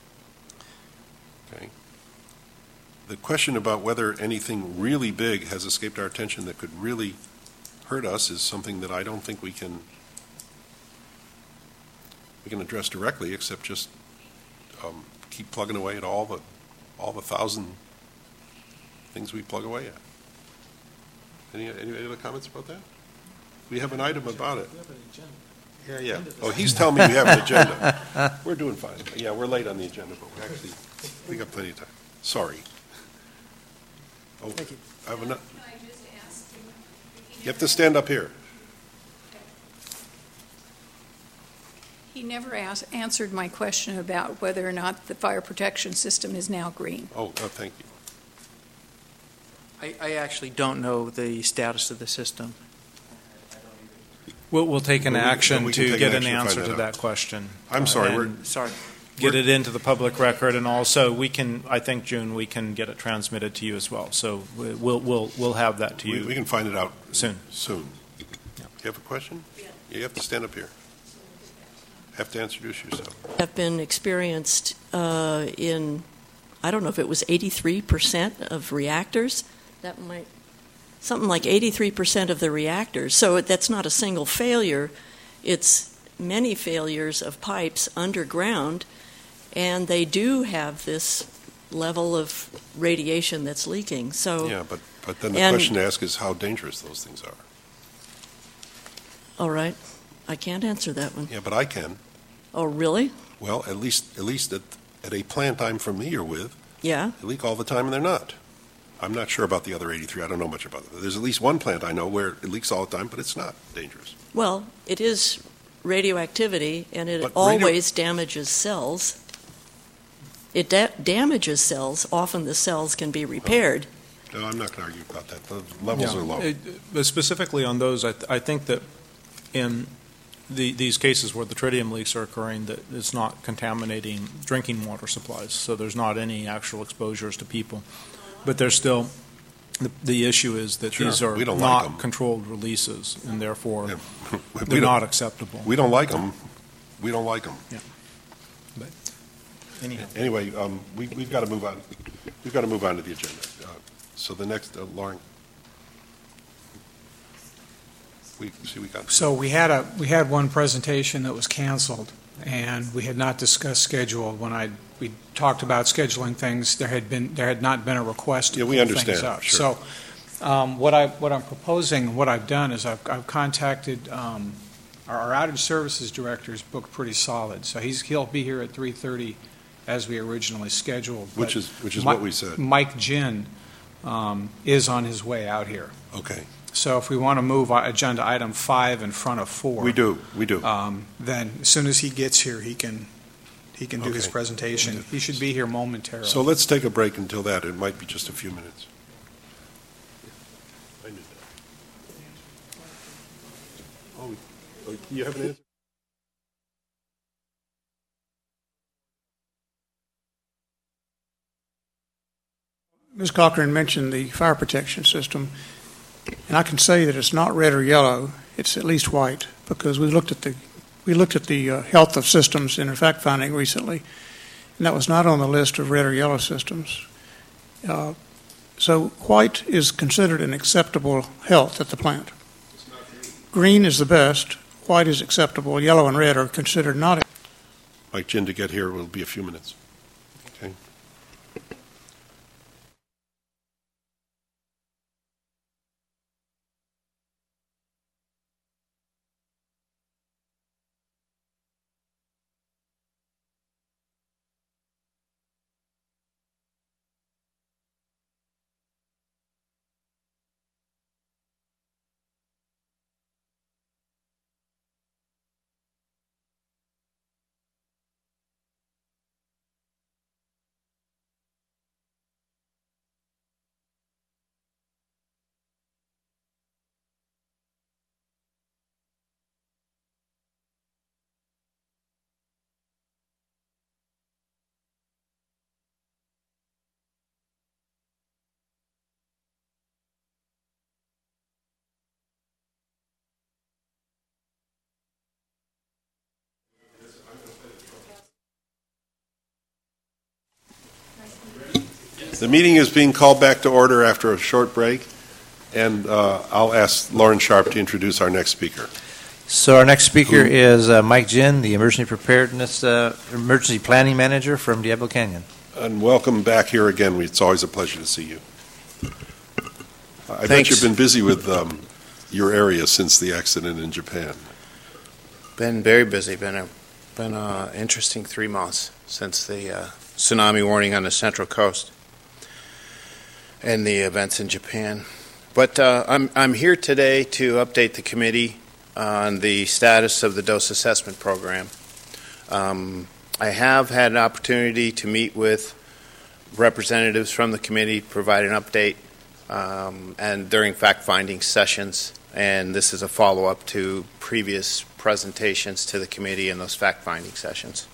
Okay. The question about whether anything really big has escaped our attention that could really hurt us is something that I don't think we can we can address directly, except just um, keep plugging away at all the all the thousand things we plug away at. Any any other comments about that? We have an item about it. Yeah, yeah. Oh, he's telling me we have an agenda. We're doing fine. Yeah, we're late on the agenda, but we actually we got plenty of time. Sorry. Oh, Thank you. I have enough. You have to stand up here. He never asked, answered my question about whether or not the fire protection system is now green. Oh, oh thank you. I, I actually don't know the status of the system. We'll, we'll take an Well, we- action we can to take get an an action to answer find to that that question. I'm Uh, sorry, and we're- Sorry. Get it into the public record, and also we can, I think, June, we can get it transmitted to you as well. So we- we'll, we'll, we'll have that to We, you. we can find it out Soon. Soon. You have a question? Yeah. You have to stand up here. Have to introduce yourself. Have been experienced uh, in, I don't know if it was eighty-three percent of reactors. That might, something like eighty-three percent of the reactors. So that's not a single failure. It's many failures of pipes underground, and they do have this level of radiation that's leaking. So, Yeah, but, but then the And- question to ask is how dangerous those things are. all right, I can't answer that one. Yeah, but I can. Oh, really? Well, at least at least at, at a plant I'm familiar with, Yeah. they leak all the time and they're not. I'm not sure about the other eighty-three. I don't know much about it. There's at least one plant I know where it leaks all the time, but it's not dangerous. Well, it is radioactivity, and it But radio- always damages cells. it da- damages cells. Often the cells can be repaired. No, I'm not going to argue about that. The levels Yeah. are low. It- But specifically on those, I, th- I think that in the, these cases where the tritium leaks are occurring, that it's not contaminating drinking water supplies, so there's not any actual exposures to people. But there's still, the, the issue is that Sure. these are We don't like them. not controlled releases, and therefore Yeah. We they're don't- not acceptable. We don't like them. We don't like them. But anyhow. Anyway, um, we, we've got to move on. We've got to move on to the agenda. Uh, So the next, uh, Lauren. We, see, we got. So we had a, we had one presentation that was canceled, and we had not discussed schedule. When I, we talked about scheduling things, there had been, there had not been a request to Yeah, we pull understand, things up. sure. So um, what I, what I'm proposing, and what I've done is I've, I've contacted, um, our our outage services director is booked pretty solid, so he's, he'll be here at three thirty as we originally scheduled. Which But is, which is Mi- what we said. Mike Ginn um, is on his way out here. Okay. So if we want to move uh, agenda item five in front of four. We do, we do. Um, then as soon as he gets here, he can, he can do his Okay. presentation. He should be here momentarily. So let's take a break until that. It might be just a few minutes. I knew that. Oh, oh, you have an answer? Miz Cochran mentioned the fire protection system, and I can say that it's not red or yellow; it's at least white, because we looked at the we looked at the uh, health of systems in a fact finding recently, and that was not on the list of red or yellow systems. Uh, so white is considered an acceptable health at the plant. Green is the best. White is acceptable. Yellow and red are considered not. Mike Ginn to get here will be a few minutes. Okay. The meeting is being called back to order after a short break, and uh, I'll ask Lauren Sharp to introduce our next speaker. So our next speaker Who? is uh, Mike Ginn, the Emergency Preparedness, uh, Emergency Planning Manager from Diablo Canyon. And welcome back here again. It's always a pleasure to see you. I bet Thanks. you've been busy with um, your area since the accident in Japan. Been very busy. Been a been a interesting three months since the uh, tsunami warning on the Central Coast and the events in Japan. But uh, I'm I'm here today to update the committee on the status of the dose assessment program. Um, I have had an opportunity to meet with representatives from the committee, provide an update, um, and during fact-finding sessions. And this is a follow-up to previous presentations to the committee in those fact-finding sessions.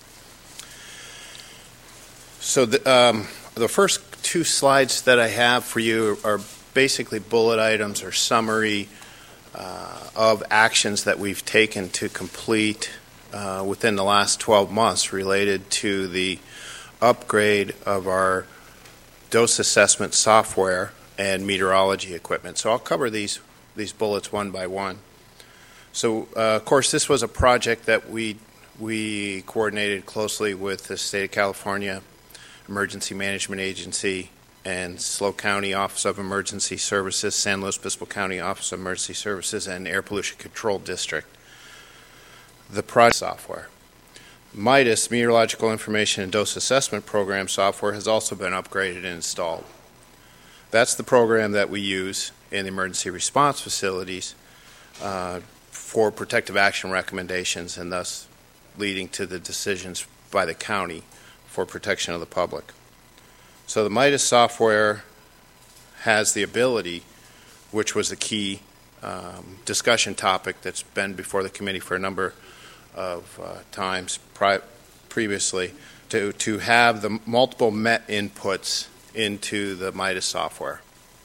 So the, um, the first two slides that I have for you are basically bullet items or summary uh, of actions that we've taken to complete uh, within the last twelve months related to the upgrade of our dose assessment software and meteorology equipment. So I'll cover these these bullets one by one. So, uh, of course, this was a project that we we coordinated closely with the State of California Emergency Management Agency and SLO County Office of Emergency Services, San Luis Obispo County Office of Emergency Services, and Air Pollution Control District. The project software. MIDAS, Meteorological Information and Dose Assessment Program software, has also been upgraded and installed. That's the program that we use in the emergency response facilities uh, for protective action recommendations, and thus leading to the decisions by the county for protection of the public. So the Midas software has the ability, which was a key um, discussion topic that's been before the committee for a number of uh, times pri- previously, to, to have the multiple M E T inputs into the Midas software.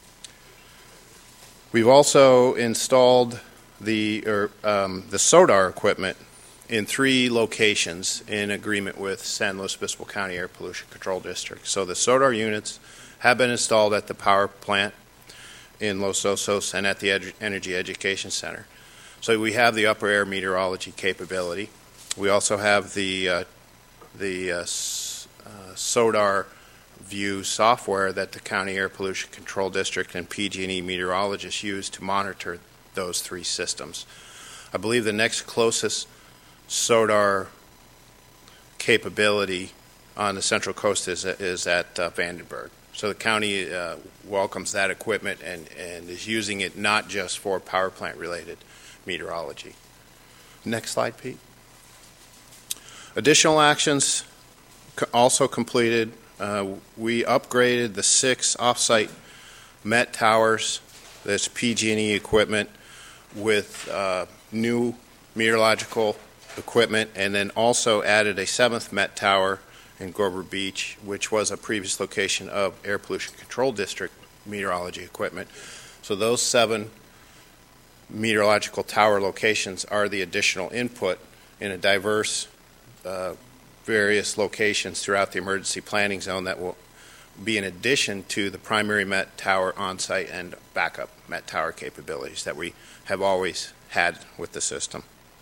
We've also installed the or, um, the SODAR equipment in three locations in agreement with San Luis Obispo County Air Pollution Control District. So the SODAR units have been installed at the power plant in Los Osos and at the Edu- Energy Education Center. So we have the upper air meteorology capability. We also have the uh, the uh, s- uh, SODAR View software that the County Air Pollution Control District and P G and E meteorologists use to monitor those three systems. I believe the next closest SODAR capability on the Central Coast is, is at uh, Vandenberg. So the county uh, welcomes that equipment and, and is using it not just for power plant related meteorology. Next slide, Pete. Additional actions also completed. Uh, we upgraded the six off-site M E T towers, that's P G and E equipment, with uh, new meteorological equipment, and then also added a seventh M E T tower in Gorber Beach, which was a previous location of Air Pollution Control District meteorology equipment. So those seven meteorological tower locations are the additional input in a diverse uh, various locations throughout the emergency planning zone that will be in addition to the primary M E T tower on-site and backup M E T tower capabilities that we have always had with the system.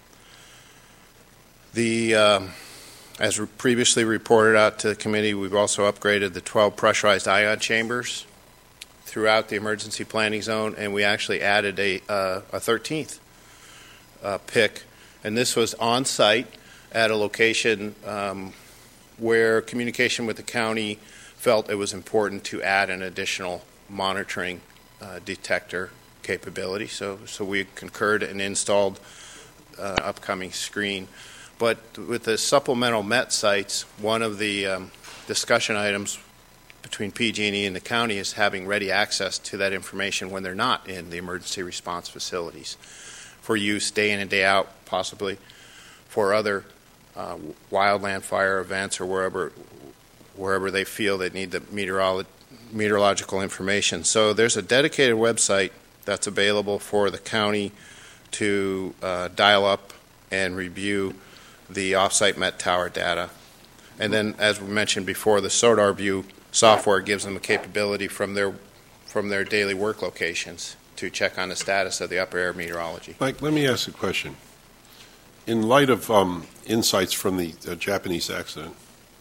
The, um, as we previously reported out to the committee, we've also upgraded the twelve pressurized ion chambers throughout the emergency planning zone, and we actually added a, uh, a thirteenth uh, P I C, and this was on-site at a location um, where communication with the county felt it was important to add an additional monitoring uh, detector capability. So, so we concurred and installed uh, upcoming screen. But with the supplemental M E T sites, one of the um, discussion items between P G and E and the county is having ready access to that information when they're not in the emergency response facilities for use day in and day out, possibly for other uh, wildland fire events or wherever wherever they feel they need the meteorolo- meteorological information. So there's a dedicated website that's available for the county to uh, dial up and review the off-site M E T tower data. And then, as we mentioned before, the SODAR View software gives them a capability from their from their daily work locations to check on the status of the upper air meteorology. Mike, let me ask a question. In light of um, insights from the uh, Japanese accident,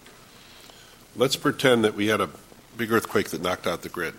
let's pretend that we had a big earthquake that knocked out the grid,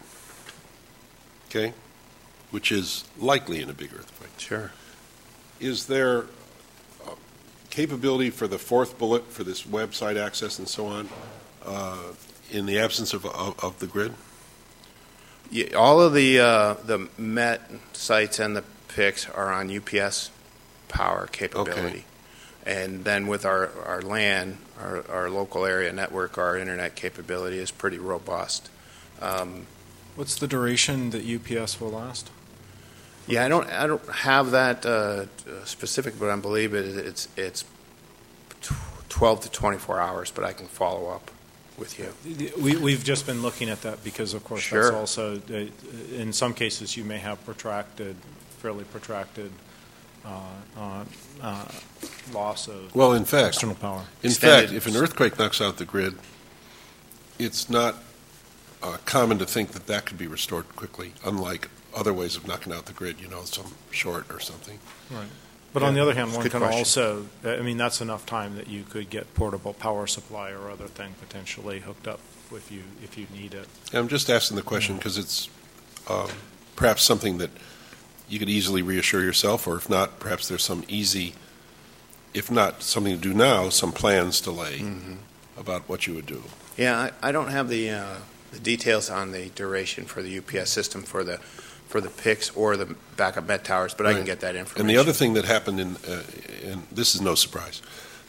okay, which is likely in a big earthquake. Sure. Is there uh, capability for the fourth bullet for this website access and so on uh, in the absence of, of, of the grid? Yeah, all of the uh, the M E T sites and the P I Cs are on U P S power capability. Okay. And then with our, our LAN, our, our local area network, our internet capability is pretty robust. Um, What's the duration that U P S will last? Yeah, I don't I don't have that uh, specific, but I believe it, it's it's twelve to twenty-four hours, but I can follow up with you. We, we've just been looking at that because, of course, Sure. that's also, uh, in some cases, you may have protracted, fairly protracted uh, uh, uh, loss of well, in fact, external power. In Extended. fact, if an earthquake knocks out the grid, it's not uh, common to think that that could be restored quickly, unlike other ways of knocking out the grid, you know, some short or something. Right. But Yeah, on the other hand, that's a one good can question. also, I mean, that's enough time that you could get portable power supply or other thing potentially hooked up if you if you need it. I'm just asking the question because it's um, perhaps something that you could easily reassure yourself, or if not, perhaps there's some easy, if not something to do now, some plans to lay Mm-hmm. about what you would do. Yeah, I, I don't have the uh, the details on the duration for the U P S system for the for the P I Cs or the backup M E T towers, but I can Right. get that information. And the other thing that happened in, uh, and this is no surprise,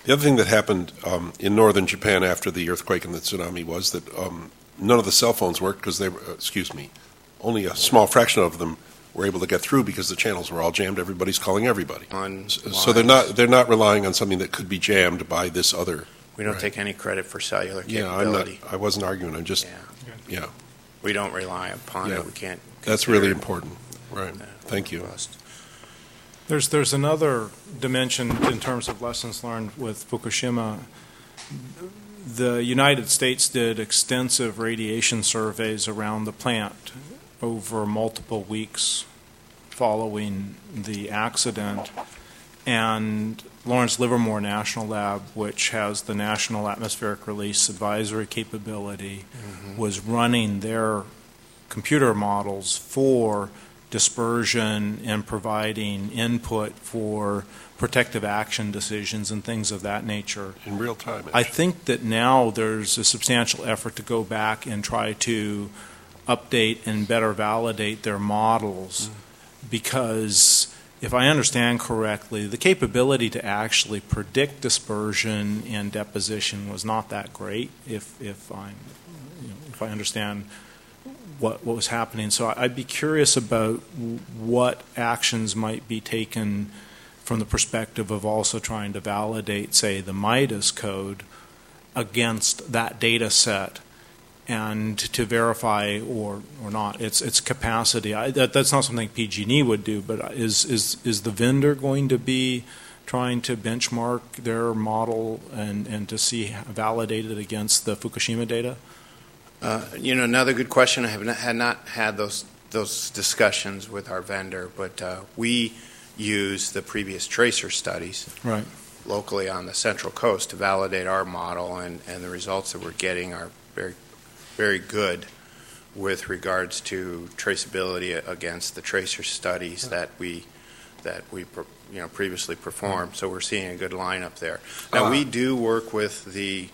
The other thing that happened um, in northern Japan after the earthquake and the tsunami was that um, none of the cell phones worked because they were, uh, excuse me, only a small fraction of them were able to get through because the channels were all jammed. Everybody's calling everybody. On so, so they're not they're not relying on something that could be jammed by this other. We don't right. take any credit for cellular Yeah, capability. I'm not. I wasn't arguing. I'm just. Yeah. Yeah. We don't rely upon Yeah. it. We can't. That's consider really it, important. Right. uh, Thank you. robust. There's there's another dimension in terms of lessons learned with Fukushima. The United States did extensive radiation surveys around the plant over multiple weeks following the accident, and Lawrence Livermore National Lab, which has the National Atmospheric Release Advisory capability, mm-hmm. was running their computer models for dispersion and providing input for protective action decisions and things of that nature. In real time. I think that now there's a substantial effort to go back and try to update and better validate their models, mm. because if I understand correctly, the capability to actually predict dispersion and deposition was not that great, if if I you know, if I understand what what was happening. So I'd be curious about what actions might be taken from the perspective of also trying to validate, say, the MIDAS code against that data set, and to verify or or not its its capacity. I, that, that's not something P G and E would do, but is is is the vendor going to be trying to benchmark their model and, and to see validate it against the Fukushima data? Uh, you know, another good question. I have not, had not had those those discussions with our vendor, but uh, we use the previous tracer studies right. locally on the Central Coast to validate our model, and, and the results that we're getting are very, very good with regards to traceability against the tracer studies that we that we you know previously performed. So we're seeing a good lineup there. Now, uh, we do work with the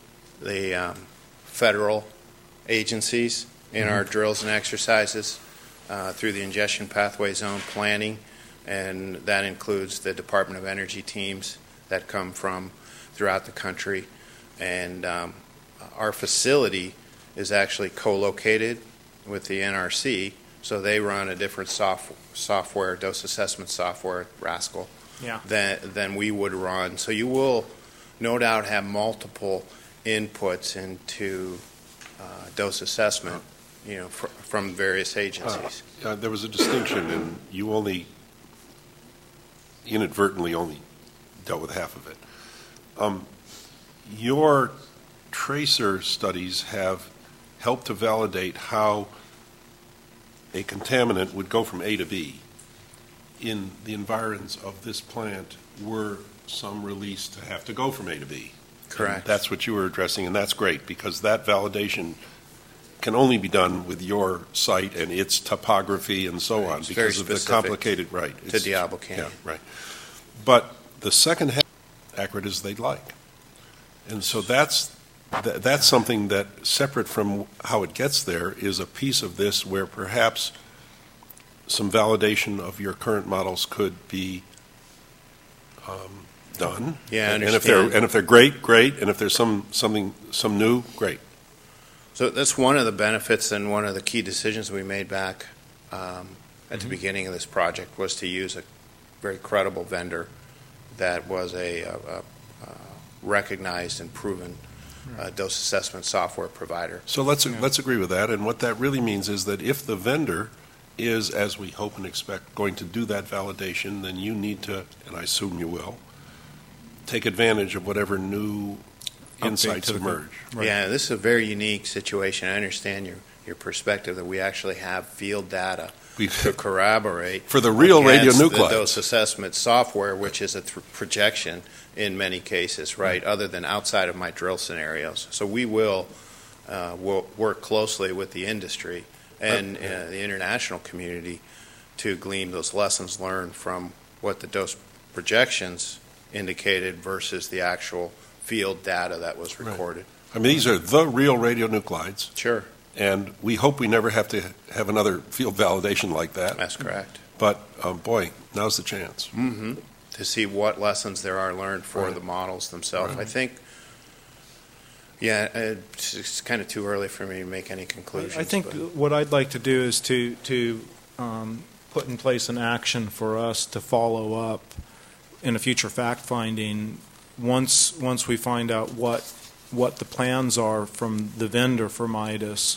the um, federal agencies in mm-hmm. our drills and exercises uh, through the ingestion pathway zone planning, and that includes the Department of Energy teams that come from throughout the country. And um, our facility is actually co-located with the N R C, so they run a different soft, software, dose assessment software, Rascal, yeah. than, than we would run. So you will no doubt have multiple inputs into uh, dose assessment, you know, fr- from various agencies. Uh, uh, there was a distinction, and you only inadvertently only dealt with half of it. Um, your tracer studies have helped to validate how a contaminant would go from A to B in the environs of this plant were some release to have to go from A to B. Correct. And that's what you were addressing, and that's great because that validation can only be done with your site and its topography and so right. on It's because of the complicated, right. To Diablo Canyon. Yeah, right. But the second half is accurate as they'd like. And so that's th- that's something that, separate from how it gets there, is a piece of this where perhaps some validation of your current models could be um, done. Yeah, I and, understand. and if they're and if they're great, great. And if there's some something some new, great. So that's one of the benefits and one of the key decisions we made back um, at Mm-hmm. the beginning of this project was to use a very credible vendor that was a, a, a, a recognized and proven uh, dose assessment software provider. So let's Yeah. let's agree with that. And what that really means is that if the vendor is, as we hope and expect, going to do that validation, then you need to, and I assume you will, take advantage of whatever new Update insights to the- emerge. Right. Yeah, this is a very unique situation. I understand your, your perspective that we actually have field data We- to corroborate For the real against radionuclides. the dose assessment software, which is a th- projection in many cases, right, Mm-hmm. other than outside of my drill scenarios. So we will uh, will work closely with the industry and uh, the international community to glean those lessons learned from what the dose projections indicated versus the actual field data that was Right. recorded. I mean, these are the real radionuclides, Sure, and we hope we never have to have another field validation like that. that's correct. But, um, boy, now's the chance. Mm-hmm. to see what lessons there are learned for Right. the models themselves. Right. I think, yeah, it's, it's kind of too early for me to make any conclusions. I think but- what I'd like to do is to to um, put in place an action for us to follow up in a future fact finding once once we find out what what the plans are from the vendor for Midas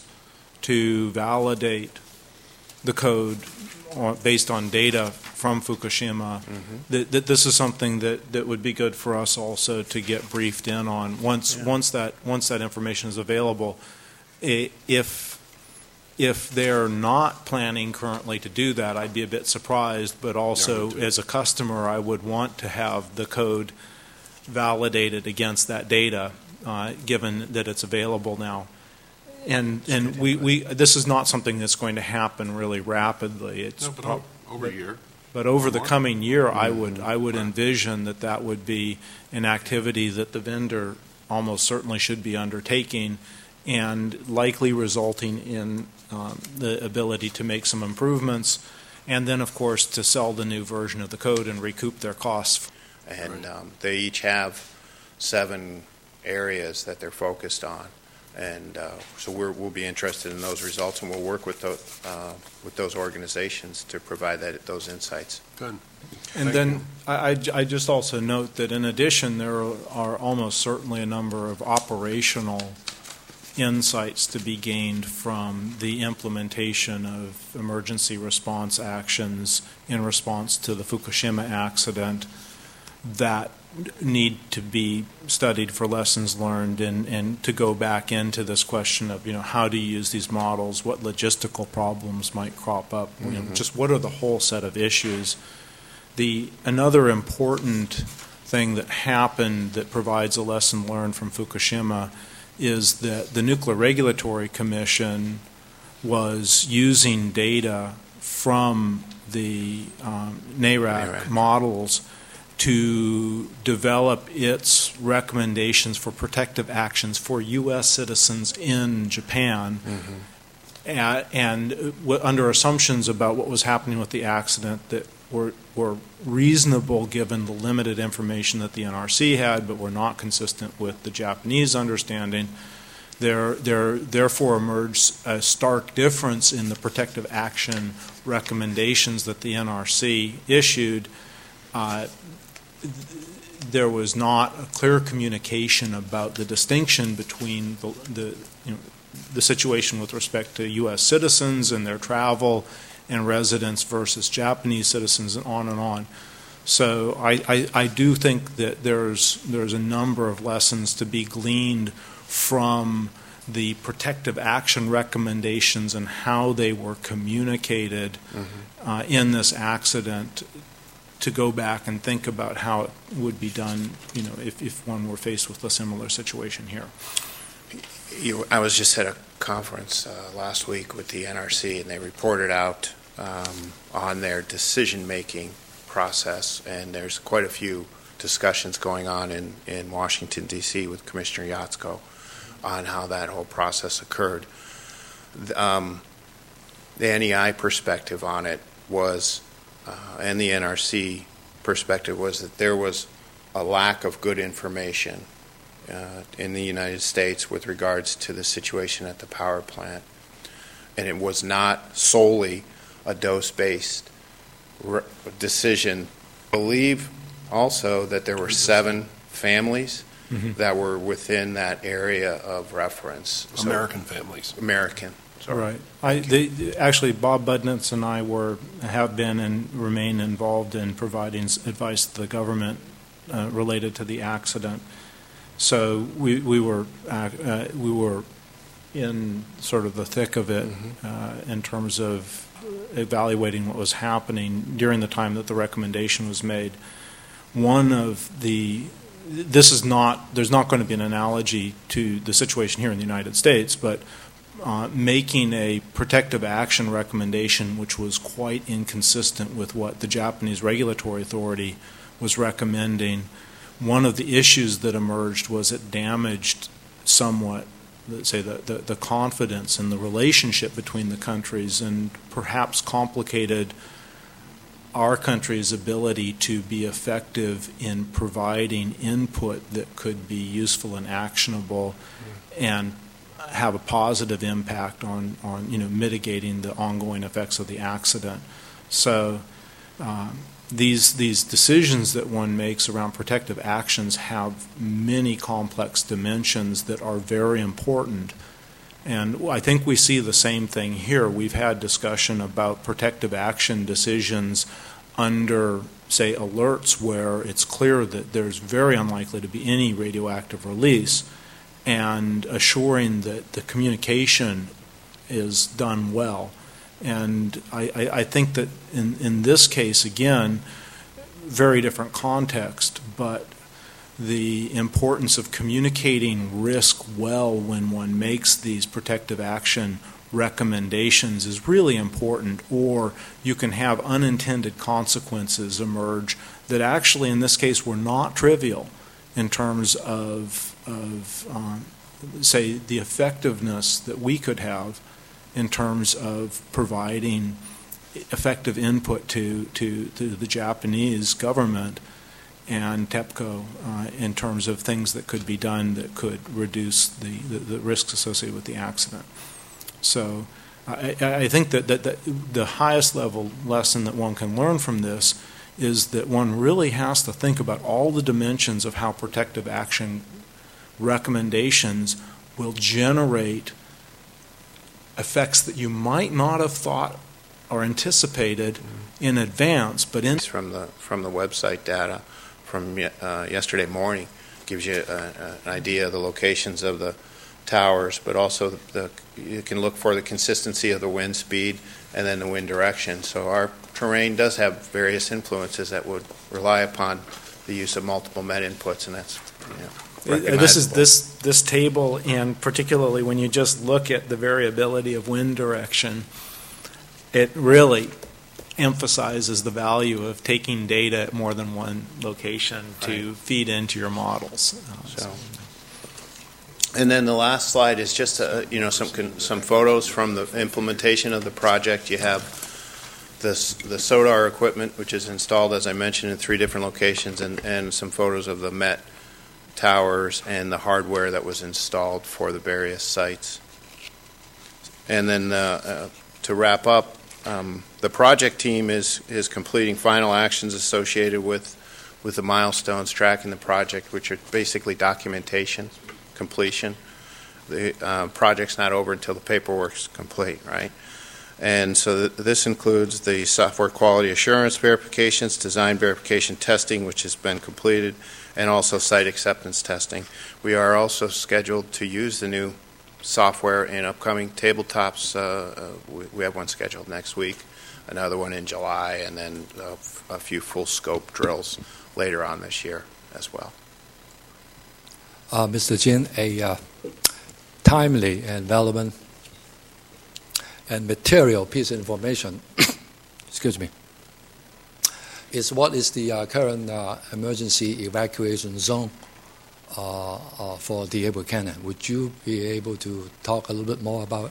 to validate the code on, based on data from Fukushima. Mhm. That, that this is something that, that would be good for us also to get briefed in on once Yeah. once that once that information is available. I- If if they're not planning currently to do that, I'd be a bit surprised. But also, Yeah, as a customer, I would want to have the code validated against that data, uh, given that it's available now. And and we, we this is not something that's going to happen really rapidly. It's No, but prob- o- over a year. But over the More? coming year, I Mm-hmm. would I would envision that that would be an activity that the vendor almost certainly should be undertaking, and likely resulting in um, the ability to make some improvements, and then of course to sell the new version of the code and recoup their costs. And um, they each have seven areas that they're focused on. And uh, so we're, we'll be interested in those results, and we'll work with those, uh, with those organizations to provide that, those insights. Good. And Thank then you. I, I- I just also note that in addition, there are almost certainly a number of operational insights to be gained from the implementation of emergency response actions in response to the Fukushima accident that need to be studied for lessons learned, and, and to go back into this question of, you know, how do you use these models, what logistical problems might crop up, you know, Mhm. just what are the whole set of issues. The another important thing that happened that provides a lesson learned from Fukushima is that the Nuclear Regulatory Commission was using data from the um, NARAC NARAC. models to develop its recommendations for protective actions for U S citizens in Japan, a- and w- under assumptions about what was happening with the accident that were, were reasonable given the limited information that the N R C had, but were not consistent with the Japanese understanding. There, there therefore emerged a stark difference in the protective action recommendations that the N R C issued. Uh, there was not a clear communication about the distinction between the, the, you know, the situation with respect to U S citizens and their travel and residents versus Japanese citizens, and on and on. So I, I, I do think that there's there's a number of lessons to be gleaned from the protective action recommendations and how they were communicated Mm-hmm. uh, in this accident, to go back and think about how it would be done, you know, if, if one were faced with a similar situation here. You, I was just at a conference uh, last week with the N R C, and they reported out um, on their decision-making process, and there's quite a few discussions going on in, in Washington, D C with Commissioner Yatsko on how that whole process occurred. The, um, the N E I perspective on it was, uh, and the N R C perspective was that there was a lack of good information uh, in the United States with regards to the situation at the power plant. And it was not solely a dose-based re- decision. I believe also that there were seven families Mhm. that were within that area of reference. So- American families. American. Sorry. Right. I, they, actually, Bob Budnitz and I were have been and remain involved in providing s- advice to the government uh, related to the accident. So we we were uh, uh, we were in sort of the thick of it uh, in terms of evaluating what was happening during the time that the recommendation was made. One of the this is not there's not going to be an analogy to the situation here in the United States, but uh, making a protective action recommendation which was quite inconsistent with what the Japanese regulatory authority was recommending. One of the issues that emerged was it damaged somewhat, let's say, the, the, the confidence and the relationship between the countries, and perhaps complicated our country's ability to be effective in providing input that could be useful and actionable and have a positive impact on, on you know, mitigating the ongoing effects of the accident. So um, these, these decisions that one makes around protective actions have many complex dimensions that are very important. And I think we see the same thing here. We've had discussion about protective action decisions under, say, alerts where it's clear that there's very unlikely to be any radioactive release, and assuring that the communication is done well. And I, I, I think that in, in this case, again, very different context, but the importance of communicating risk well when one makes these protective action recommendations is really important, or you can have unintended consequences emerge that actually in this case were not trivial in terms of, of um, say, the effectiveness that we could have in terms of providing effective input to, to, to the Japanese government and TEPCO uh, in terms of things that could be done that could reduce the, the, the risks associated with the accident. So I, I think that, that, that the highest level lesson that one can learn from this is that one really has to think about all the dimensions of how protective action recommendations will generate effects that you might not have thought or anticipated in advance, but in from the from the website data from uh, yesterday morning gives you a, a, an idea of the locations of the towers, but also the, the you can look for the consistency of the wind speed and then the wind direction. So our terrain does have various influences that would rely upon the use of multiple met inputs, and that's you know, this is this this table, and particularly when you just look at the variability of wind direction, it really emphasizes the value of taking data at more than one location to right. feed into your models. Uh, so. And then the last slide is just uh, you know some some photos from the implementation of the project. You have this the SODAR equipment, which is installed, as I mentioned, in three different locations, and, and some photos of the Met towers and the hardware that was installed for the various sites. And then uh, uh, to wrap up, um, the project team is is completing final actions associated with with the milestones tracking the project, which are basically documentation completion. The uh, project's not over until the paperwork's complete, right? And so th- this includes the software quality assurance verifications, design verification testing, which has been completed, and also site acceptance testing. We are also scheduled to use the new software in upcoming tabletops. Uh, uh, we, we have one scheduled next week, another one in July, and then uh, f- a few full scope drills later on this year as well. Uh, Mister Jin, a uh, timely and relevant and material piece of information, excuse me, is what is the uh, current uh, emergency evacuation zone uh, uh, for Diablo Canyon? Would you be able to talk a little bit more about it?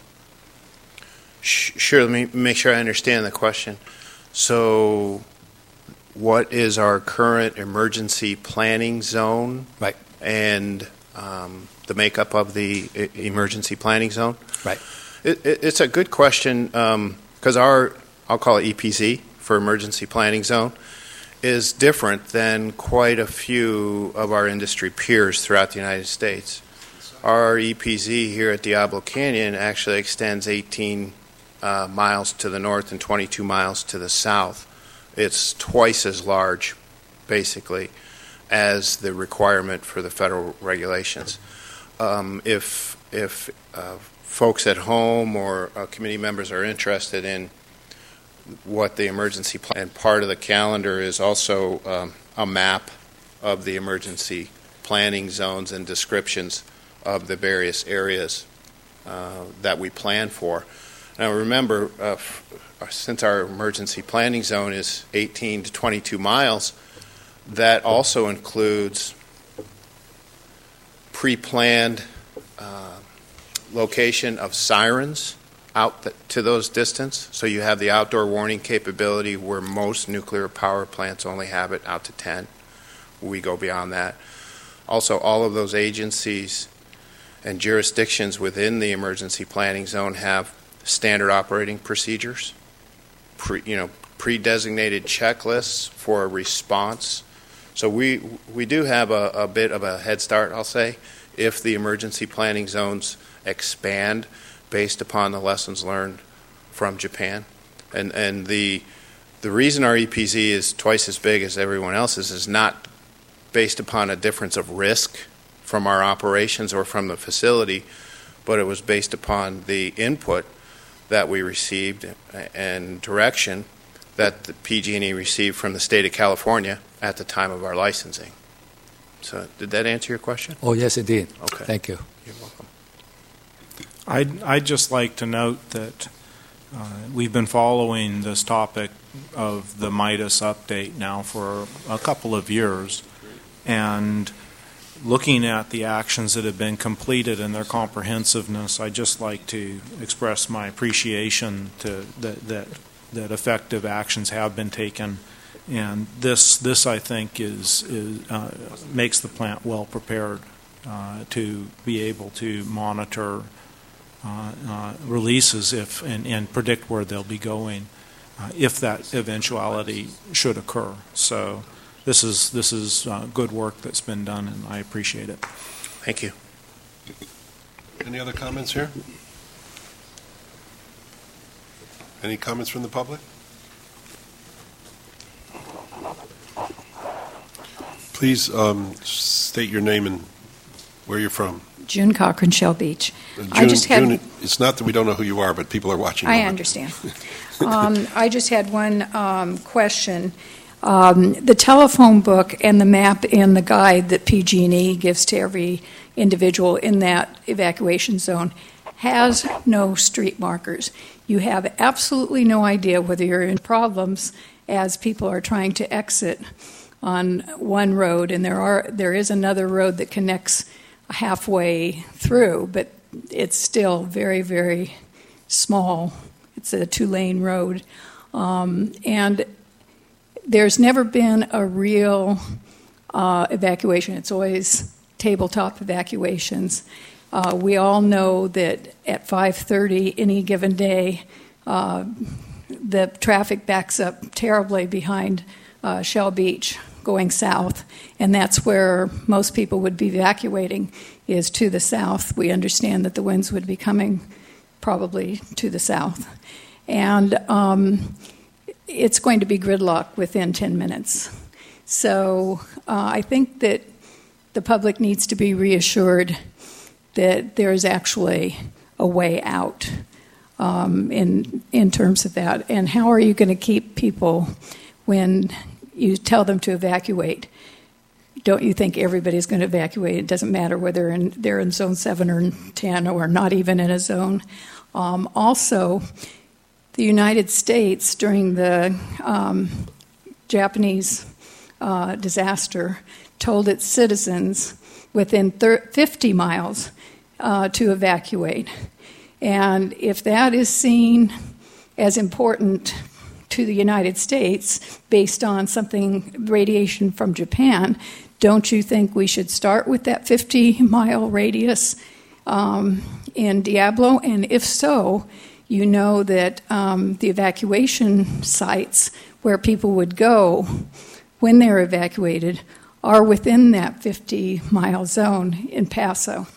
Sure, let me make sure I understand the question. So what is our current emergency planning zone? Right. And um, the makeup of the I- emergency planning zone? Right. It, it, it's a good question because um, our, I'll call it E P Z for emergency planning zone, is different than quite a few of our industry peers throughout the United States. Our E P Z here at Diablo Canyon actually extends eighteen uh, miles to the north and twenty-two miles to the south. It's twice as large, basically, as the requirement for the federal regulations. Um, if if uh, folks at home or uh, committee members are interested in what the emergency plan, and part of the calendar is also um, a map of the emergency planning zones and descriptions of the various areas uh, that we plan for. Now remember, uh, f- since our emergency planning zone is eighteen to twenty-two miles, that also includes pre-planned uh, location of sirens out th- to those distance. So you have the outdoor warning capability where most nuclear power plants only have it out to ten. We go beyond that. Also, all of those agencies and jurisdictions within the emergency planning zone have standard operating procedures, pre, you know, pre-designated checklists for a response. So we we do have a, a bit of a head start, I'll say, if the emergency planning zones expand based upon the lessons learned from Japan. And and the the reason our E P Z is twice as big as everyone else's is not based upon a difference of risk from our operations or from the facility, but it was based upon the input that we received and direction that the P G and E received from the state of California at the time of our licensing. So did that answer your question? Oh, yes, indeed. Okay. Thank you. You're welcome. I'd, I'd just like to note that uh, we've been following this topic of the Midas update now for a couple of years, and looking at the actions that have been completed and their comprehensiveness, I'd just like to express my appreciation to that that, that effective actions have been taken. And this, this I think, is, is uh, makes the plant well prepared uh, to be able to monitor uh, uh, releases if and, and predict where they'll be going uh, if that eventuality should occur. So this is this is uh, good work that's been done, and I appreciate it. Thank you. Any other comments here? Any comments from the public? Please um, state your name and where you're from. June Cochran, Shell Beach. Uh, June, I just had. June, it's not that we don't know who you are, but people are watching. I understand. um, I just had one um, question. Um, the telephone book and the map and the guide that P G and E gives to every individual in that evacuation zone has no street markers. You have absolutely no idea whether you're in problems as people are trying to exit on one road, and there are there is another road that connects halfway through, but it's still very, very small. It's a two-lane road, um, and there's never been a real uh, evacuation. It's always tabletop evacuations. Uh, we all know that at five thirty any given day, uh, the traffic backs up terribly behind uh, Shell Beach going south, and that's where most people would be evacuating, is to the south. We understand that the winds would be coming probably to the south. And um, it's going to be gridlock within ten minutes. So uh, I think that the public needs to be reassured that there is actually a way out um, in in terms of that. And how are you going to keep people when you tell them to evacuate? Don't you think everybody's going to evacuate? It doesn't matter whether in, they're in zone seven or ten or not even in a zone. Um, also, the United States, during the um, Japanese uh, disaster, told its citizens within fifty miles uh, to evacuate. And if that is seen as important to the United States based on something, radiation from Japan, don't you think we should start with that fifty-mile radius um, in Diablo? And if so, you know that um, the evacuation sites where people would go when they're evacuated are within that fifty-mile zone in Paso.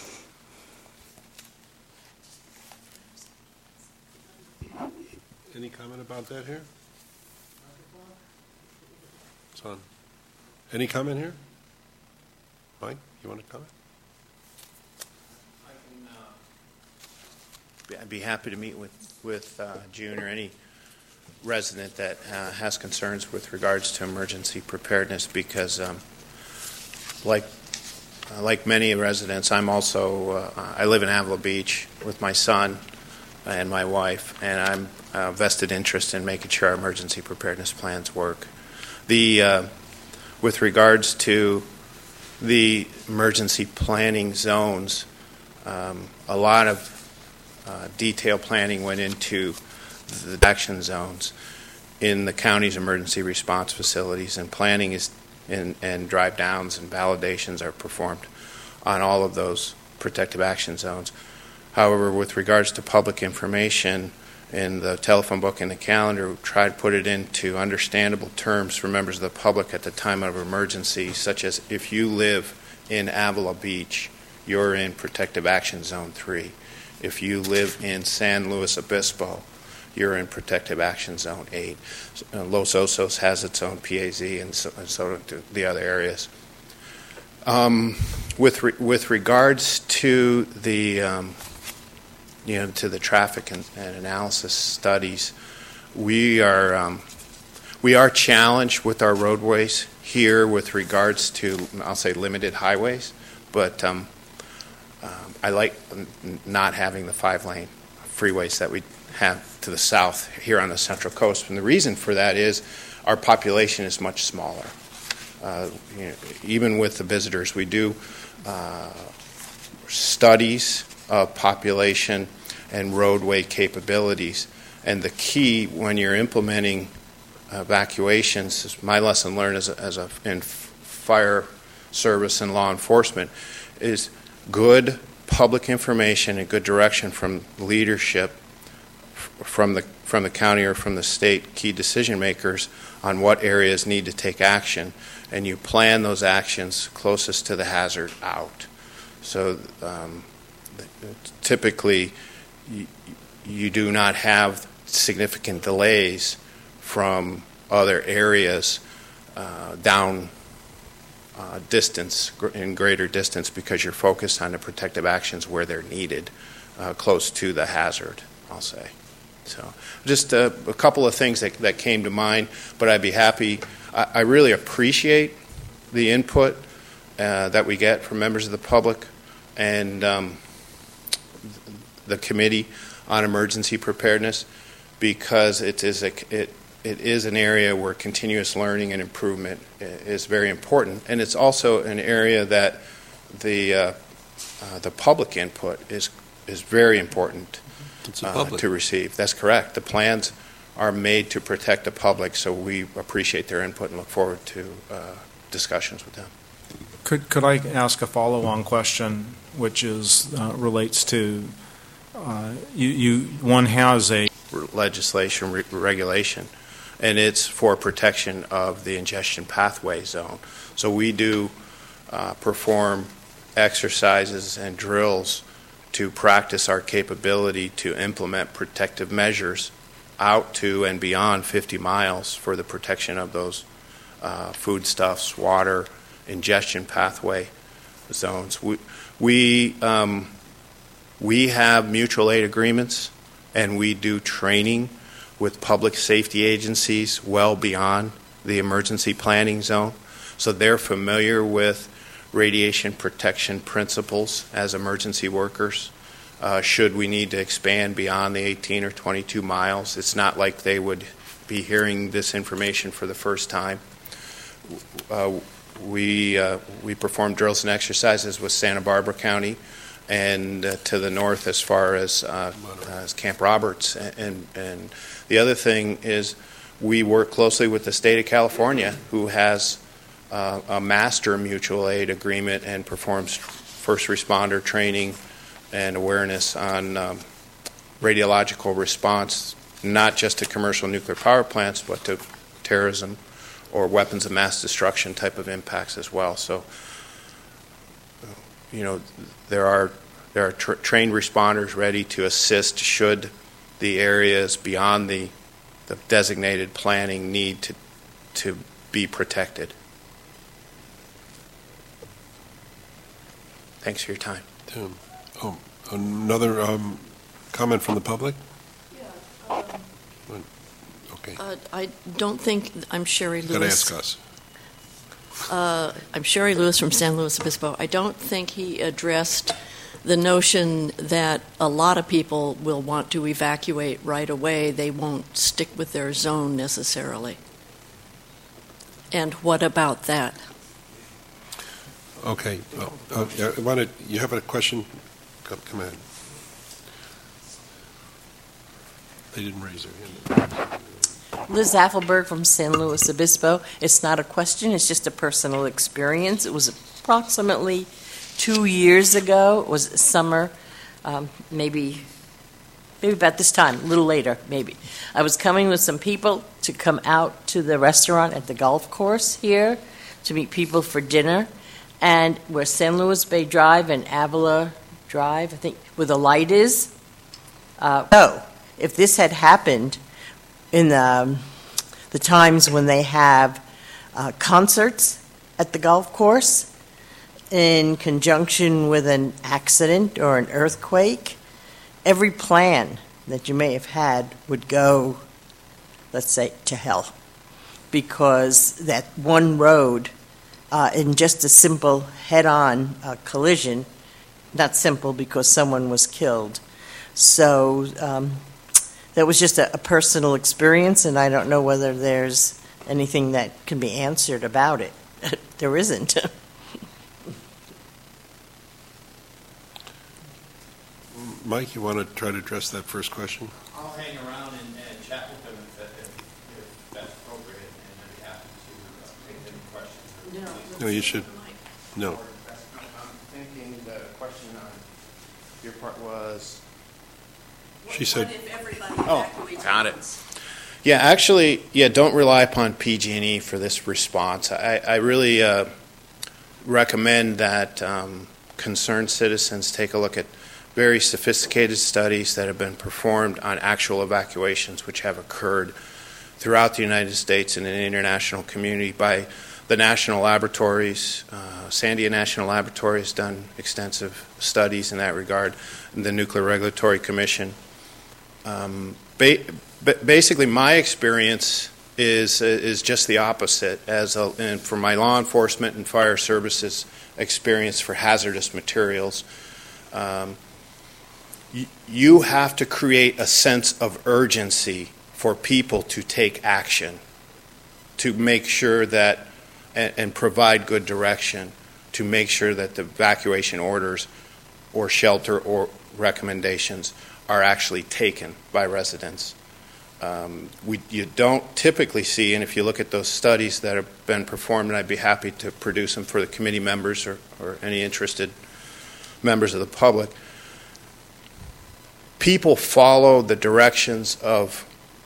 Any comment about that here? It's on. Any comment here? Mike, you want to comment? I'd be happy to meet with, with uh, June or any resident that uh, has concerns with regards to emergency preparedness, because um, like uh, like many residents, I'm also, uh, I live in Avila Beach with my son and my wife, and I'm uh, vested interest in making sure our emergency preparedness plans work. The uh, with regards to the emergency planning zones, um, a lot of uh, detailed planning went into the action zones in the county's emergency response facilities, and planning is and, and drive downs and validations are performed on all of those protective action zones. However, with regards to public information in the telephone book and the calendar, we try to put it into understandable terms for members of the public at the time of emergency, such as if you live in Avila Beach, you're in Protective Action Zone three. If you live in San Luis Obispo, you're in Protective Action Zone eight. Uh, Los Osos has its own P A Z, and so, and so do the other areas. Um, with re- with regards to the um, you know to the traffic and, and analysis studies, we are um, we are challenged with our roadways here with regards to, I'll say, limited highways, but um, um, I like n- not having the five-lane freeways that we have to the south here on the Central Coast. And the reason for that is our population is much smaller. Uh, you know, even with the visitors, we do uh, studies of population and roadway capabilities. And the key when you're implementing evacuations, is my lesson learned as a, as a in fire service and law enforcement, is good public information and good direction from leadership from the from the county or from the state key decision makers on what areas need to take action, and you plan those actions closest to the hazard out. So um, typically you, you do not have significant delays from other areas uh, down uh, distance, in greater distance, because you're focused on the protective actions where they're needed, uh, close to the hazard, I'll say. So just a, a couple of things that, that came to mind, but I'd be happy. I, I really appreciate the input uh, that we get from members of the public and um, the Committee on Emergency Preparedness, because it is a, it, it is an area where continuous learning and improvement is very important, and it's also an area that the uh, uh, the public input is is very important. Uh, to receive. That's correct. The plans are made to protect the public, so we appreciate their input and look forward to uh, discussions with them. Could could I ask a follow-on question, which is uh, relates to uh, you, you? One has a legislation re- regulation, and it's for protection of the ingestion pathway zone. So we do uh, perform exercises and drills to practice our capability to implement protective measures out to and beyond fifty miles for the protection of those uh, foodstuffs, water, ingestion pathway zones. We we, um, we have mutual aid agreements, and we do training with public safety agencies well beyond the emergency planning zone, so they're familiar with radiation protection principles as emergency workers. Uh, should we need to expand beyond the eighteen or twenty-two miles, it's not like they would be hearing this information for the first time. Uh, we uh, we perform drills and exercises with Santa Barbara County and uh, to the north as far as, uh, as Camp Roberts. And, and, and the other thing is we work closely with the state of California, who has Uh, a master mutual aid agreement and performs first responder training and awareness on um, radiological response, not just to commercial nuclear power plants, but to terrorism or weapons of mass destruction type of impacts as well. So, you know, there are there are tra- trained responders ready to assist should the areas beyond the the designated planning need to to be protected. Thanks for your time. Um, oh, another um, comment from the public? Yeah. Um, okay. Uh, I don't think I'm Sherry Lewis. Got to ask us. Uh, I'm Sherry Lewis from San Luis Obispo. I don't think he addressed the notion that a lot of people will want to evacuate right away. They won't stick with their zone necessarily. And what about that? Okay. Oh, uh, I wanted, you have a question? Come, come ahead. They didn't raise their hand. Liz Affelberg from San Luis Obispo. It's not a question, it's just a personal experience. It was approximately two years ago. It was summer, um, maybe maybe about this time, a little later, maybe. I was coming with some people to come out to the restaurant at the golf course here to meet people for dinner. And where San Luis Bay Drive and Avila Drive, I think, where the light is. Uh, so, if this had happened in the, um, the times when they have uh, concerts at the golf course in conjunction with an accident or an earthquake, every plan that you may have had would go, let's say, to hell. Because that one road, uh, in just a simple head-on uh, collision, not simple because someone was killed. So um, that was just a, a personal experience, and I don't know whether there's anything that can be answered about it. There isn't. Mike, you want to try to address that first question? I'll hang around and, and chat with them if, that, if, if that's appropriate, and I'd be happy to uh, take any questions. No, no you should. No. I'm thinking the question on your part was... She said... Oh, got it. Yeah, actually, yeah, don't rely upon P G and E for this response. I, I really uh, recommend that um, concerned citizens take a look at very sophisticated studies that have been performed on actual evacuations which have occurred throughout the United States and in the international community by the national laboratories. Uh, Sandia National Laboratory has done extensive studies in that regard, and the Nuclear Regulatory Commission. Um, ba- basically, my experience is is just the opposite. As a, and for my law enforcement and fire services experience for hazardous materials, um, y- you have to create a sense of urgency for people to take action, to make sure that and, and provide good direction, to make sure that the evacuation orders or shelter or recommendations are actually taken by residents. Um, we, you don't typically see, and if you look at those studies that have been performed, and I'd be happy to produce them for the committee members or, or any interested members of the public, people follow the directions of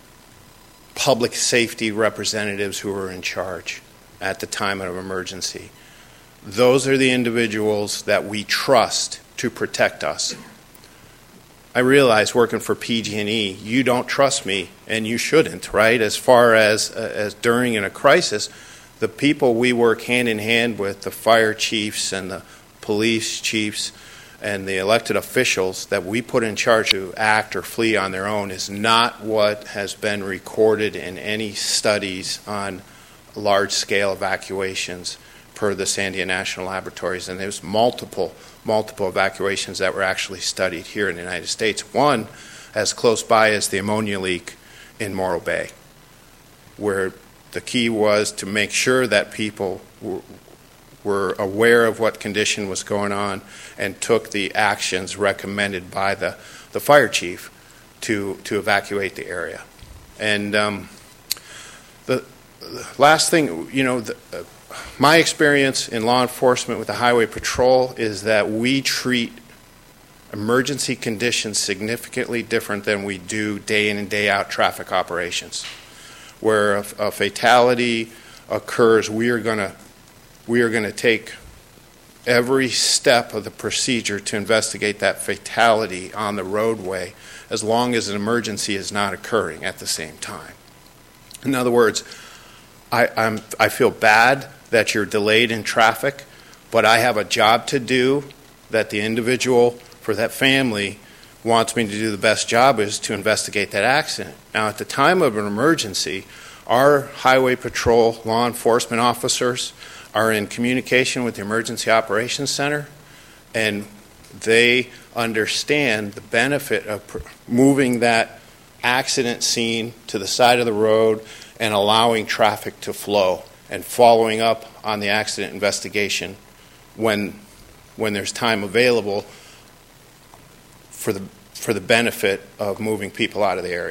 public safety representatives who are in charge at the time of emergency. Those are the individuals that we trust to protect us. I realize working for P G and E, you don't trust me, and you shouldn't, right? As far as uh, as during in a crisis, the people we work hand in hand with, the fire chiefs and the police chiefs and the elected officials that we put in charge to act or flee on their own, is not what has been recorded in any studies on large-scale evacuations per the Sandia National Laboratories. And there's multiple multiple evacuations that were actually studied here in the United States. One as close by as the ammonia leak in Morro Bay, where the key was to make sure that people were, were aware of what condition was going on and took the actions recommended by the, the fire chief to, to evacuate the area. And um, the, the last thing, you know, the, uh, my experience in law enforcement with the Highway Patrol is that we treat emergency conditions significantly different than we do day in and day out traffic operations. Where a, a fatality occurs, we are going to we are going to take every step of the procedure to investigate that fatality on the roadway, as long as an emergency is not occurring at the same time. In other words, I, I'm, I feel bad that you're delayed in traffic, but I have a job to do that the individual for that family wants me to do the best job is to investigate that accident. Now, at the time of an emergency, our Highway Patrol law enforcement officers are in communication with the Emergency Operations Center, and they understand the benefit of pr- moving that accident scene to the side of the road and allowing traffic to flow, and following up on the accident investigation when when there's time available for the for the benefit of moving people out of the area.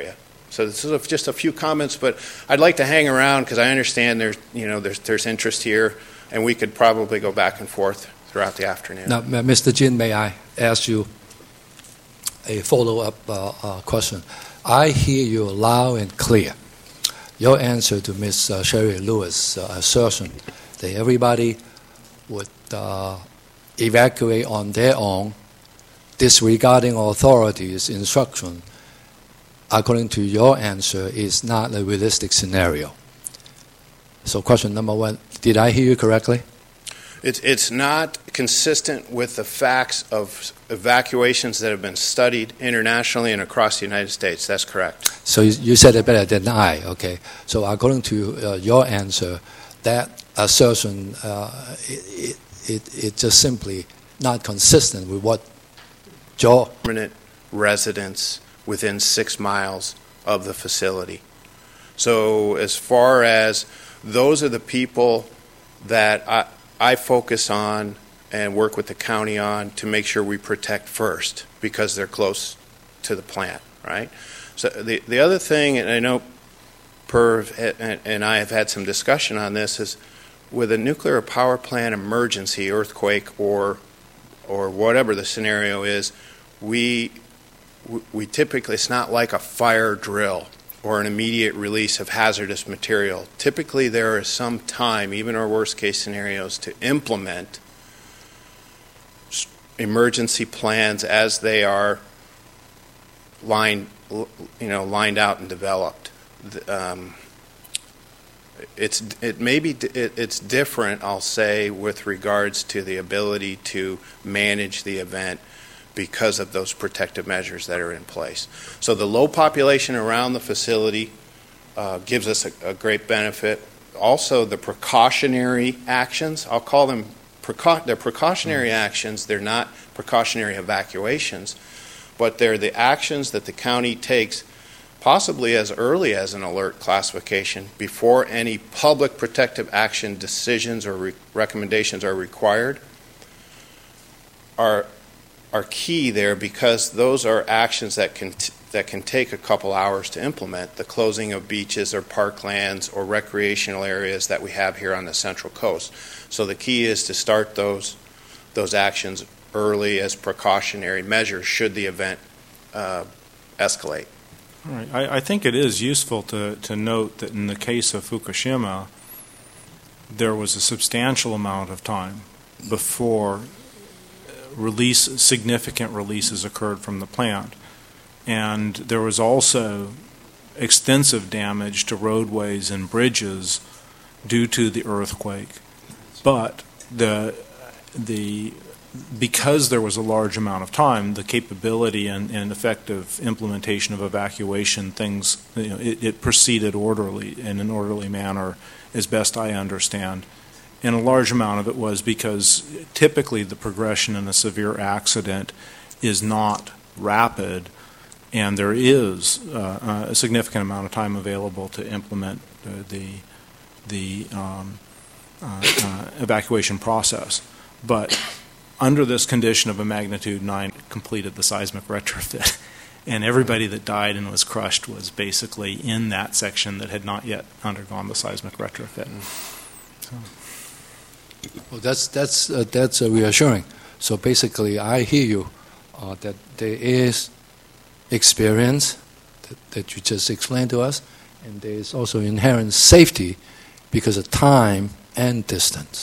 So this is just a few comments, but I'd like to hang around because I understand there's, you know, there's there's interest here, and we could probably go back and forth throughout the afternoon. Now, Mister Jin, may I ask you a follow-up uh, uh, question? I hear you loud and clear. Your answer to Miz Uh, Sherry Lewis' uh, assertion that everybody would uh, evacuate on their own, disregarding authorities' instruction, according to your answer, is not a realistic scenario. So question number one, did I hear you correctly? It's, it's not consistent with the facts of evacuations that have been studied internationally and across the United States. That's correct. So you, you said it better than I, okay. So according to uh, your answer, that assertion, uh, it, it, it just simply not consistent with what Joe... Permanent residents within six miles of the facility. So as far as those are the people that I, I focus on and work with the county on to make sure we protect first because they're close to the plant, right? So the the other thing, and I know Perv and I have had some discussion on this, is with a nuclear power plant emergency, earthquake, or or whatever the scenario is, we we typically, it's not like a fire drill or an immediate release of hazardous material. Typically, there is some time, even our worst-case scenarios, to implement emergency plans as they are lined, you know, lined out and developed. Um, it's it may be it, it's different, I'll say, with regards to the ability to manage the event because of those protective measures that are in place. So the low population around the facility uh, gives us a, a great benefit. Also, the precautionary actions, I'll call them, preca- they're precautionary actions. They're not precautionary evacuations, but they're the actions that the county takes possibly as early as an alert classification before any public protective action decisions or re- recommendations are required, are are key there because those are actions that can t- that can take a couple hours to implement. The closing of beaches or parklands or recreational areas that we have here on the Central Coast. So the key is to start those those actions early as precautionary measures should the event uh, escalate. All right. I, I think it is useful to, to note that in the case of Fukushima, there was a substantial amount of time before release, significant releases occurred from the plant. And there was also extensive damage to roadways and bridges due to the earthquake. But the the because there was a large amount of time, the capability and, and effective implementation of evacuation things, you know, it, it proceeded orderly in an orderly manner, as best I understand. And a large amount of it was because typically the progression in a severe accident is not rapid, and there is uh, a significant amount of time available to implement uh, the the um, uh, uh, evacuation process. But under this condition of a magnitude nine, completed the seismic retrofit, and everybody that died and was crushed was basically in that section that had not yet undergone the seismic retrofit. So. Well, that's that's uh, that's uh, reassuring. So basically, I hear you uh, that there is experience that, that you just explained to us, and there is also inherent safety because of time and distance.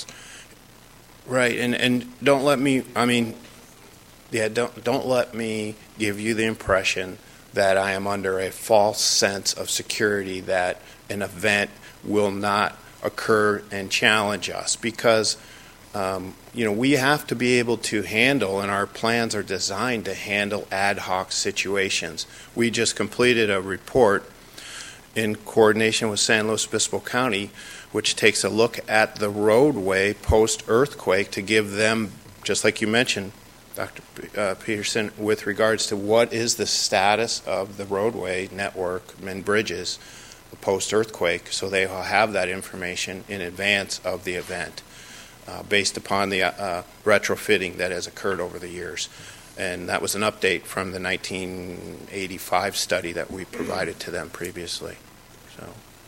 Right, and and don't let me. I mean, yeah, don't don't let me give you the impression that I am under a false sense of security that an event will not occur and challenge us, because um, you know we have to be able to handle, and our plans are designed to handle ad hoc situations. We just completed a report in coordination with San Luis Obispo County, which takes a look at the roadway post-earthquake to give them, just like you mentioned, Doctor P- uh, Peterson, with regards to what is the status of the roadway network and bridges post-earthquake, so they will have that information in advance of the event uh, based upon the uh, retrofitting that has occurred over the years. And that was an update from the nineteen eighty-five study that we provided to them previously. So,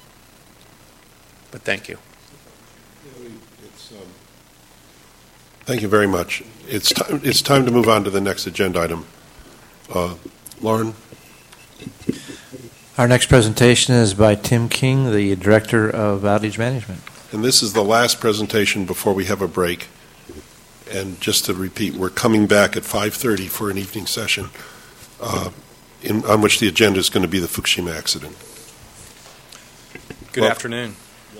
but thank you. It's, um, thank you very much. It's time, it's time to move on to the next agenda item. Uh, Lauren? Our next presentation is by Tim King, the Director of Outage Management. And this is the last presentation before we have a break. And just to repeat, we're coming back at five thirty for an evening session uh, in, on which the agenda is going to be the Fukushima accident. Good well, afternoon.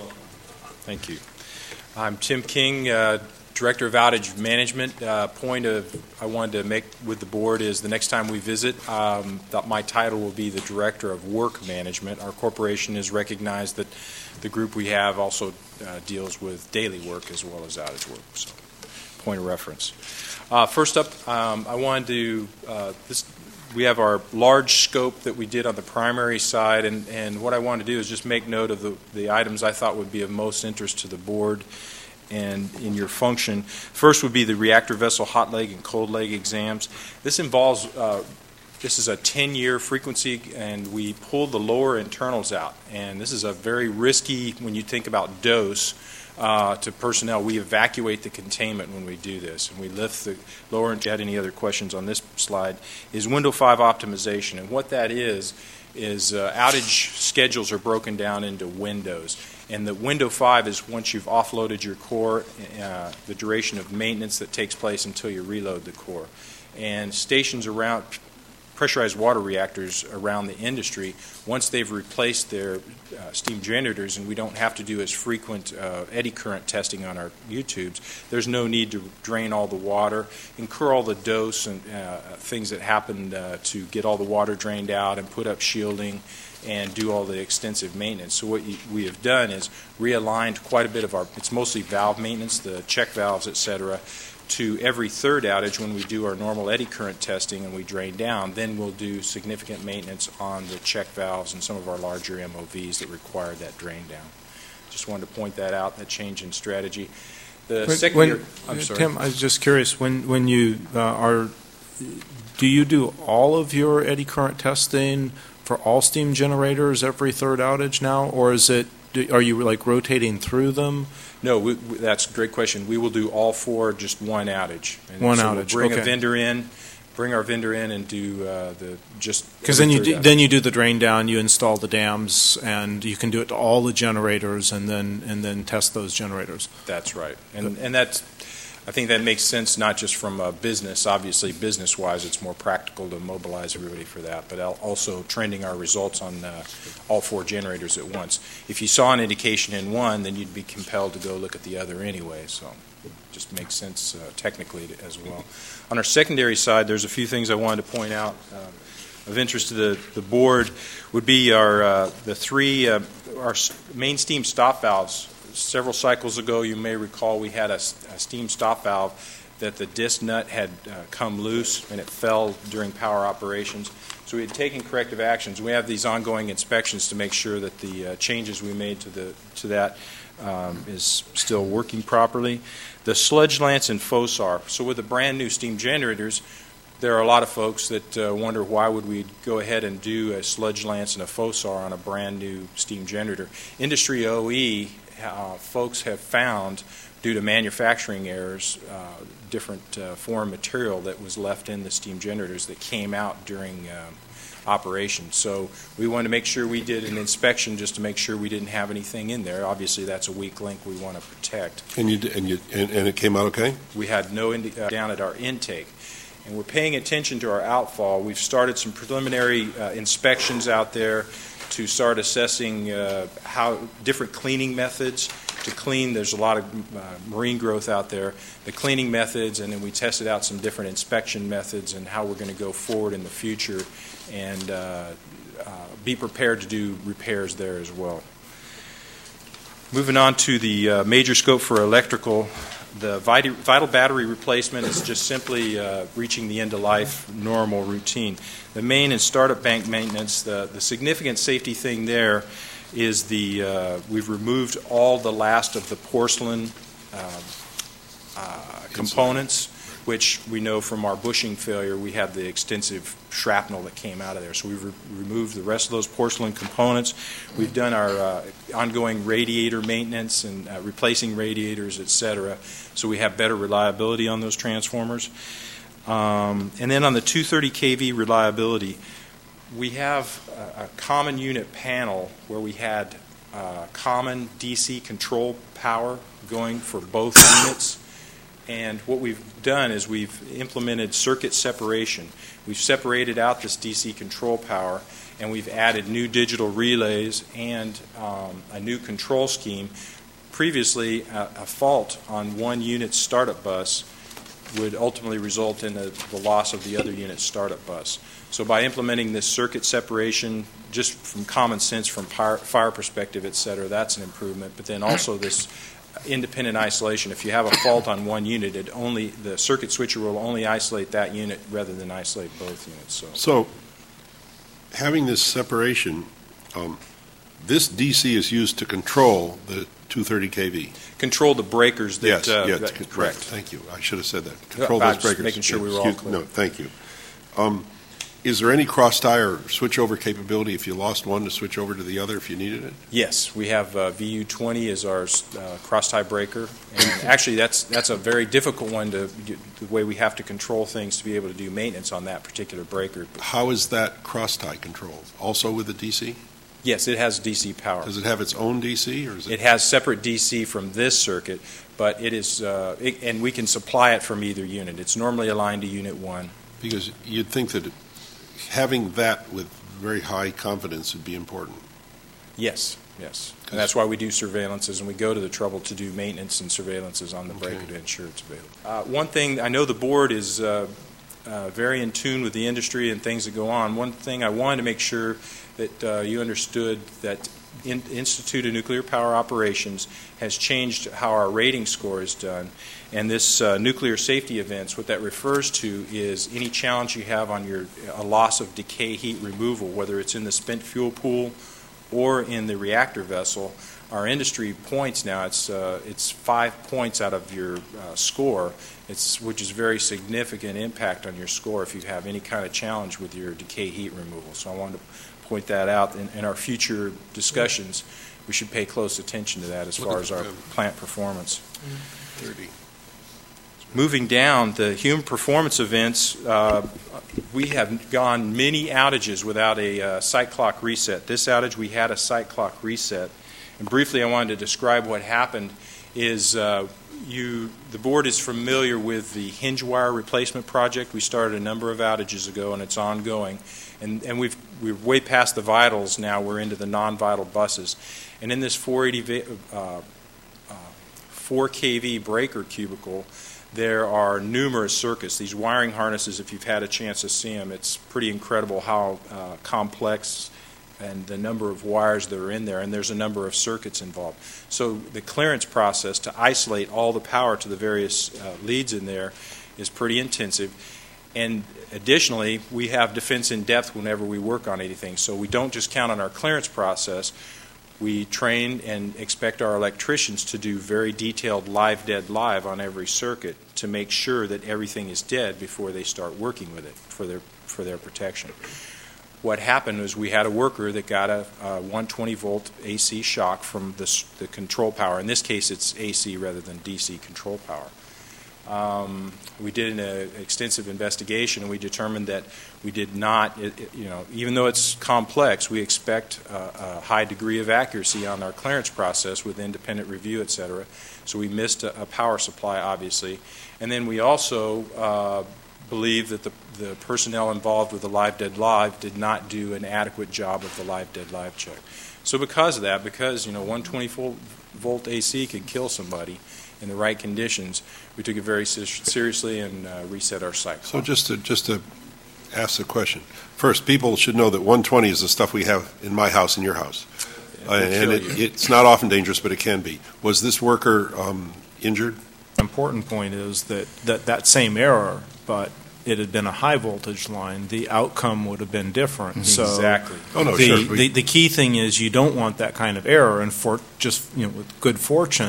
Thank you. I'm Tim King, uh, Director of Outage Management. Uh, point of I wanted to make with the board is the next time we visit, um, that my title will be the Director of Work Management. Our corporation has recognized that the group we have also uh, deals with daily work as well as outage work. So, point of reference. Uh, first up, um, I wanted to, uh, this, we have our large scope that we did on the primary side, and, and what I wanted to do is just make note of the, the items I thought would be of most interest to the board and in your function. First would be the reactor vessel hot leg and cold leg exams. This involves, uh, this is a ten-year frequency, and we pull the lower internals out, and this is a very risky, when you think about dose, Uh, to personnel. We evacuate the containment when we do this, and we lift the lower. If you had any other questions on this slide, is Window five optimization, and what that is is uh, outage schedules are broken down into windows, and the Window five is once you've offloaded your core, uh, the duration of maintenance that takes place until you reload the core, and stations around. Pressurized water reactors around the industry, once they've replaced their uh, steam generators and we don't have to do as frequent uh, eddy current testing on our U-tubes, there's no need to drain all the water, incur all the dose and uh, things that happen uh, to get all the water drained out and put up shielding and do all the extensive maintenance. So what you, we have done is realigned quite a bit of our, it's mostly valve maintenance, the check valves, et cetera, to every third outage when we do our normal eddy current testing and we drain down, then we'll do significant maintenance on the check valves and some of our larger M O Vs that require that drain down. Just wanted to point that out, that change in strategy. The when, second when, year, I'm sorry. Tim, I was just curious, when, when you uh, are, do you do all of your eddy current testing for all steam generators every third outage now, or is it, are you like rotating through them? No, we, we, that's a great question. We will do all four just one outage. And one so outage. We'll bring okay. a vendor in, bring our vendor in, and do uh, the just. Because then you do, then you do the drain down, you install the dams, and you can do it to all the generators, and then and then test those generators. That's right, and and that's. I think that makes sense not just from a business. Obviously, business-wise, it's more practical to mobilize everybody for that, but also trending our results on uh, all four generators at once. If you saw an indication in one, then you'd be compelled to go look at the other anyway, so it just makes sense uh, technically as well. On our secondary side, there's a few things I wanted to point out um, of interest to the, the board would be our uh, the three, uh, our main steam stop valves. Several cycles ago, you may recall we had a, a steam stop valve that the disc nut had uh, come loose and it fell during power operations. So we had taken corrective actions. We have these ongoing inspections to make sure that the uh, changes we made to the to that um, is still working properly. The sludge lance and FOSAR. So with the brand new steam generators, there are a lot of folks that uh, wonder why would we go ahead and do a sludge lance and a FOSAR on a brand new steam generator. Industry O E Uh, folks have found, due to manufacturing errors, uh, different uh, foreign material that was left in the steam generators that came out during um, operation. So we wanted to make sure we did an inspection just to make sure we didn't have anything in there. Obviously, that's a weak link we want to protect. And you and you and, and it came out okay? We had no indi- uh, down at our intake. And we're paying attention to our outfall. We've started some preliminary uh, inspections out there to start assessing uh, how different cleaning methods to clean. There's a lot of uh, marine growth out there. The cleaning methods, and then we tested out some different inspection methods and how we're going to go forward in the future and uh, uh, be prepared to do repairs there as well. Moving on to the uh, major scope for electrical. The vital battery replacement is just simply uh, reaching the end-of-life normal routine. The main and startup bank maintenance, the, the significant safety thing there is the uh, we've removed all the last of the porcelain uh, uh, components which we know from our bushing failure, we had the extensive shrapnel that came out of there. So we've re- removed the rest of those porcelain components. We've done our uh, ongoing radiator maintenance and uh, replacing radiators, et cetera, so we have better reliability on those transformers. Um, and then on the two thirty K V reliability, we have a, a common unit panel where we had uh, common D C control power going for both units. And what we've done is we've implemented circuit separation. We've separated out this D C control power, and we've added new digital relays and um, a new control scheme. Previously, a, a fault on one unit's startup bus would ultimately result in the, the loss of the other unit's startup bus. So by implementing this circuit separation, just from common sense, from fire, fire perspective, et cetera, that's an improvement. But then also this independent isolation. If you have a fault on one unit, it only the circuit switcher will only isolate that unit rather than isolate both units. So, so having this separation, um, this D C is used to control the two thirty K V. Control the breakers. That, yes, uh, yes, that, correct. correct. Thank you. I should have said that. Control no, those breakers. Making sure yeah, we were all excuse, clear. No, thank you. Um, Is there any cross-tie or switch-over capability if you lost one to switch over to the other if you needed it? Yes, we have uh, V U twenty as our uh, cross-tie breaker. And actually, that's that's a very difficult one to the way we have to control things to be able to do maintenance on that particular breaker. How is that cross-tie controlled? Also with the D C? Yes, it has D C power. Does it have its own D C, or is it? It has separate D C from this circuit, but it is, uh, it, and we can supply it from either unit. It's normally aligned to Unit One. Because you'd think that it, having that with very high confidence would be important. Yes, yes. And that's why we do surveillances, and we go to the trouble to do maintenance and surveillances on the Okay. breaker to ensure it's available. Uh, one thing, I know the board is uh, uh, very in tune with the industry and things that go on. One thing I wanted to make sure that uh, you understood that in, Institute of Nuclear Power Operations has changed how our rating score is done. And this uh, nuclear safety events, what that refers to is any challenge you have on your a loss of decay heat removal, whether it's in the spent fuel pool or in the reactor vessel. Our industry points now, it's uh, it's five points out of your uh, score, it's which is very significant impact on your score if you have any kind of challenge with your decay heat removal. So I wanted to point that out. In, in our future discussions, we should pay close attention to that as far as our plant performance. thirty. Moving down, the human performance events, uh, we have gone many outages without a uh, site clock reset. This outage, we had a site clock reset. And briefly, I wanted to describe what happened is uh, you, the board is familiar with the hinge wire replacement project. We started a number of outages ago, and it's ongoing. And, and we've, we're way past the vitals now. We're into the non-vital buses. And in this four eighty, uh, uh, four K V breaker cubicle, there are numerous circuits. These wiring harnesses, if you've had a chance to see them, it's pretty incredible how uh, complex and the number of wires that are in there, and there's a number of circuits involved. So the clearance process to isolate all the power to the various uh, leads in there is pretty intensive. And additionally, we have defense in depth whenever we work on anything. So we don't just count on our clearance process. We train and expect our electricians to do very detailed live, dead, live on every circuit to make sure that everything is dead before they start working with it for their for their protection. What happened was we had a worker that got a, a one twenty volt A C shock from the, the control power. In this case, it's A C rather than D C control power. Um, we did an uh, extensive investigation, and we determined that we did not, it, it, you know, even though it's complex, we expect uh, a high degree of accuracy on our clearance process with independent review, et cetera. So we missed a, a power supply, obviously. And then we also uh, believe that the, the personnel involved with the live, dead, live did not do an adequate job of the live, dead, live check. So because of that, because, you know, one twenty volt A C can kill somebody in the right conditions, we took it very seriously and uh, reset our cycle. So just to just to ask the question, first, people should know that one twenty is the stuff we have in my house and your house, uh, and it, it's not often dangerous, but it can be. Was this worker um, injured? The important point is that, that that same error, but it had been a high voltage line, the outcome would have been different. Exactly. So oh, no, the, sure. the, the key thing is you don't want that kind of error, and for just, you know, with good fortune,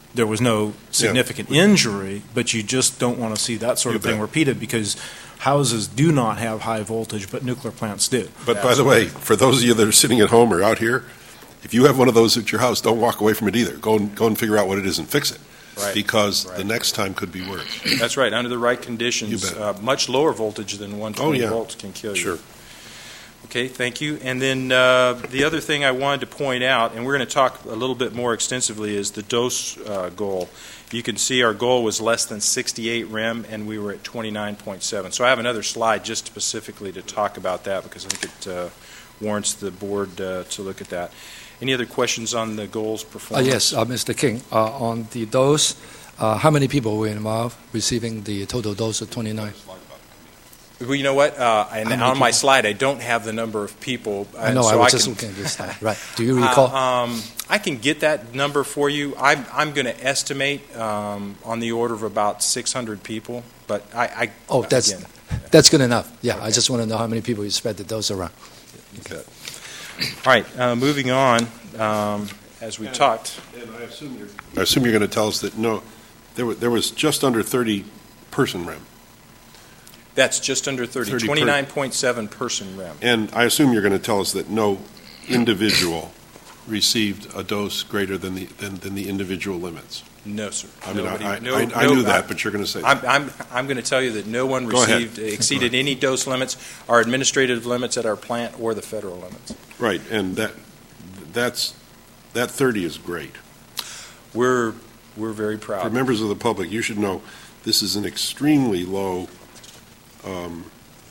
there was no significant Yeah. injury, but you just don't want to see that sort You of thing bet. repeated because houses do not have high voltage, but nuclear plants do. But by the way, for those of you that are sitting at home or out here, if you have one of those at your house, don't walk away from it either. Go and, go and figure out what it is and fix it. Right. Because Right. the next time could be worse. That's right. Under the right conditions, You bet. uh, much lower voltage than one hundred twenty Oh, yeah. volts can kill you. Sure. Okay, thank you. And then uh, the other thing I wanted to point out, and we're going to talk a little bit more extensively, is the dose uh, goal. You can see our goal was less than sixty-eight R E M, and we were at twenty-nine point seven. So I have another slide just specifically to talk about that because I think it uh, warrants the board uh, to look at that. Any other questions on the goals Uh, performance? yes, uh, Mister King, uh, on the dose, uh, how many people were involved receiving the total dose of twenty-nine? Well, you know what? Uh, and How many on my people? slide, I don't have the number of people. I know, so I was I just can- looking at this slide. Right. Do you recall? Uh, um, I can get that number for you. I'm, I'm going to estimate um, on the order of about six hundred people, but I. I oh, that's again, that's good enough. Yeah, Okay. I just want to know how many people you spread the dose around. Okay. All right. Uh, moving on, um, as we And- talked. And I assume you're, I assume you're going to tell us that, no, there was, there was just under thirty person R E M. That's just under thirty. thirty per- twenty-nine point seven person R E M. And I assume you're going to tell us that no individual received a dose greater than the, than, than the individual limits. No, sir. I mean, Nobody- I, I, no- I, I no- knew that, but you're going to say I'm, that. I'm, I'm going to tell you that no one Go ahead. received, exceeded any dose limits, our administrative limits at our plant, or the federal limits. Right, and that, that's, that thirty is great. We're, we're very proud. For members of the public, you should know this is an extremely low um,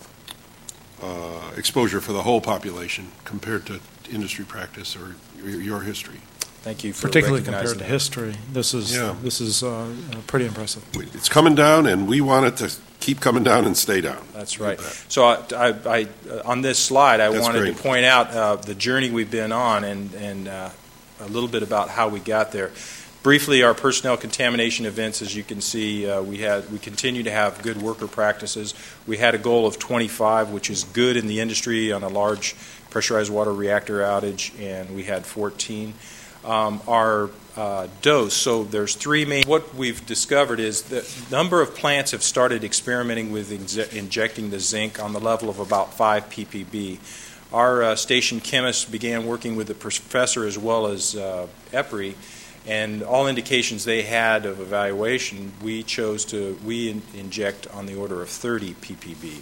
uh, exposure for the whole population compared to industry practice or your, your history. Thank you for Particularly recognizing compared to that. history, this is Yeah. this is uh, uh, pretty impressive. It's coming down, and we want it to keep coming down and stay down. That's right. So I, I, I, uh, on this slide, I That's wanted great. to point out uh, the journey we've been on and, and uh, a little bit about how we got there. Briefly, our personnel contamination events, as you can see, uh, we had we continue to have good worker practices. We had a goal of twenty-five, which is good in the industry on a large pressurized water reactor outage, and we had fourteen. Um, our uh, dose, so there's three main. What we've discovered is that a number of plants have started experimenting with inje- injecting the zinc on the level of about five p p b. Our uh, station chemists began working with the professor as well as uh, EPRI, and all indications they had of evaluation, we chose to we in- inject on the order of thirty p p b.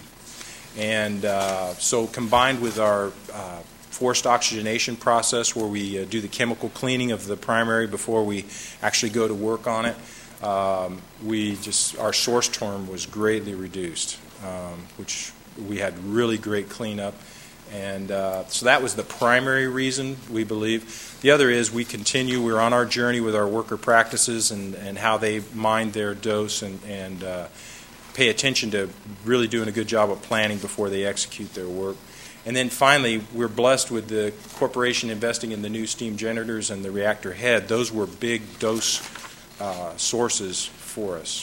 And uh, so combined with our uh, forced oxygenation process where we uh, do the chemical cleaning of the primary before we actually go to work on it, um, we just our source term was greatly reduced, um, which we had really great cleanup. And uh, so that was the primary reason, we believe. The other is we continue, we're on our journey with our worker practices and, and how they mind their dose and, and uh, pay attention to really doing a good job of planning before they execute their work. And then finally, we're blessed with the corporation investing in the new steam generators and the reactor head. Those were big dose uh, sources for us.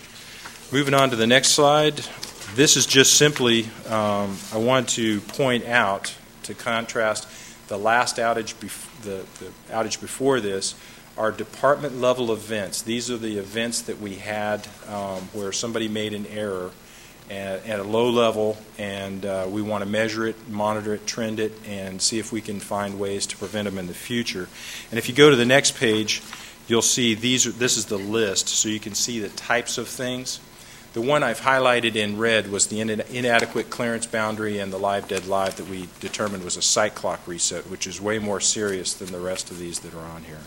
Moving on to the next slide. This is just simply, um, I want to point out, to contrast the last outage, bef- the, the outage before this, our department level events. These are the events that we had um, where somebody made an error at, at a low level, and uh, we want to measure it, monitor it, trend it, and see if we can find ways to prevent them in the future. And if you go to the next page, you'll see these. Are, this is the list, so you can see the types of things. The one I've highlighted in red was the in- inadequate clearance boundary and the live dead live that we determined was a site clock reset, which is way more serious than the rest of these that are on here.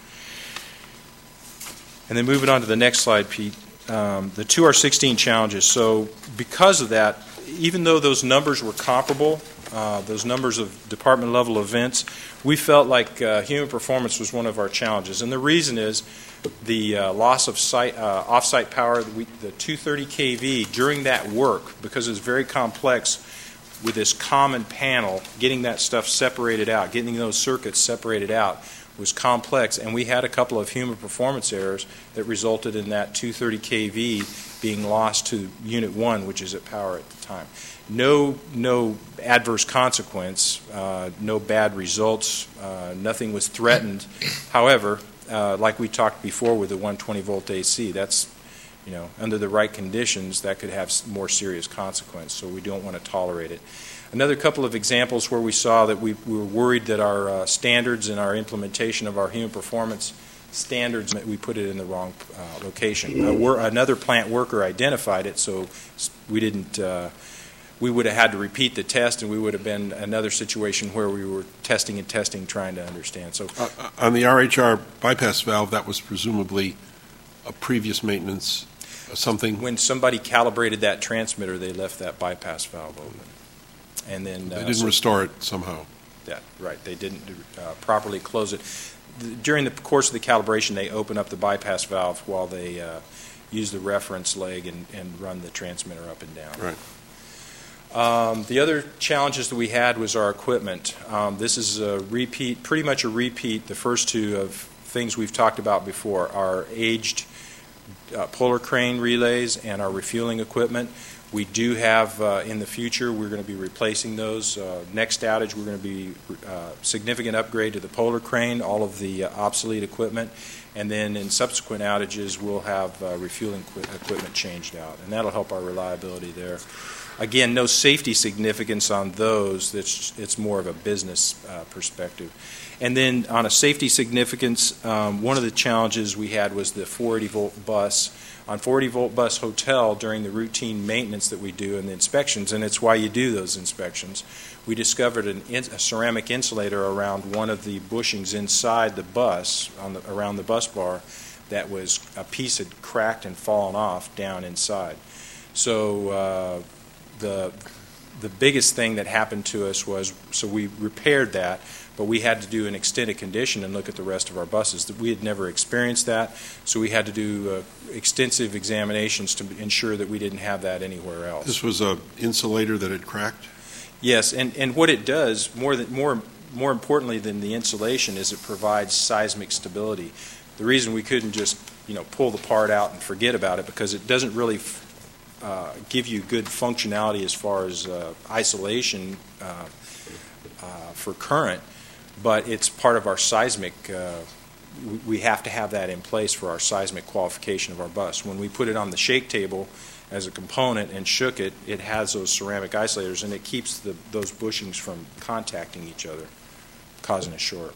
And then moving on to the next slide, Pete, um, the two R sixteen challenges. So because of that, even though those numbers were comparable, uh, those numbers of department level events, we felt like uh, human performance was one of our challenges. And the reason is the uh, loss of site, uh, off-site power, we, the two thirty k V during that work, because it's very complex with this common panel, getting that stuff separated out, getting those circuits separated out was complex, and we had a couple of human performance errors that resulted in that two thirty k V being lost to Unit one, which is at power at the time. No, no adverse consequence, uh, no bad results, uh, nothing was threatened. However, uh, like we talked before with the one twenty volt A C, that's, you know, under the right conditions, that could have more serious consequence, so we don't want to tolerate it. Another couple of examples where we saw that we, we were worried that our uh, standards and our implementation of our human performance standards, we put it in the wrong uh, location. Uh, we're, another plant worker identified it, so we didn't, uh, we would have had to repeat the test, and we would have been another situation where we were testing and testing, trying to understand. So, uh, on the R H R bypass valve, that was presumably a previous maintenance, uh, something. When somebody calibrated that transmitter, they left that bypass valve open. And then they uh, didn't so restore it somehow. Yeah, right. They didn't uh, properly close it. The, during the course of the calibration, they open up the bypass valve while they uh, use the reference leg and, and run the transmitter up and down. Right. Um, the other challenges that we had was our equipment. Um, this is a repeat, pretty much a repeat, the first two of things we've talked about before, our aged uh, polar crane relays and our refueling equipment. We do have, uh, in the future, we're going to be replacing those. Uh, next outage, we're going to be uh, significant upgrade to the polar crane, all of the uh, obsolete equipment, and then in subsequent outages, we'll have uh, refueling qu- equipment changed out, and that'll help our reliability there. Again, no safety significance on those. It's, it's more of a business uh, perspective. And then on a safety significance, um, one of the challenges we had was the four eighty volt bus. On four eighty volt bus hotel, during the routine maintenance that we do and the inspections, and it's why you do those inspections, we discovered an in, a ceramic insulator around one of the bushings inside the bus, on the, around the bus bar, that was, a piece had cracked and fallen off down inside. So uh, the the biggest thing that happened to us was, so we repaired that, but we had to do an extended condition and look at the rest of our buses. We had never experienced that, so we had to do uh, extensive examinations to ensure that we didn't have that anywhere else. This was an insulator that had cracked? Yes, and, and what it does, more than more more importantly than the insulation, is it provides seismic stability. The reason we couldn't just, you know, pull the part out and forget about it, because it doesn't really uh, give you good functionality as far as uh, isolation uh, uh, for current, but it's part of our seismic. Uh, we, we have to have that in place for our seismic qualification of our bus. When we put it on the shake table as a component and shook it, it has those ceramic isolators, and it keeps the, those bushings from contacting each other, causing a short.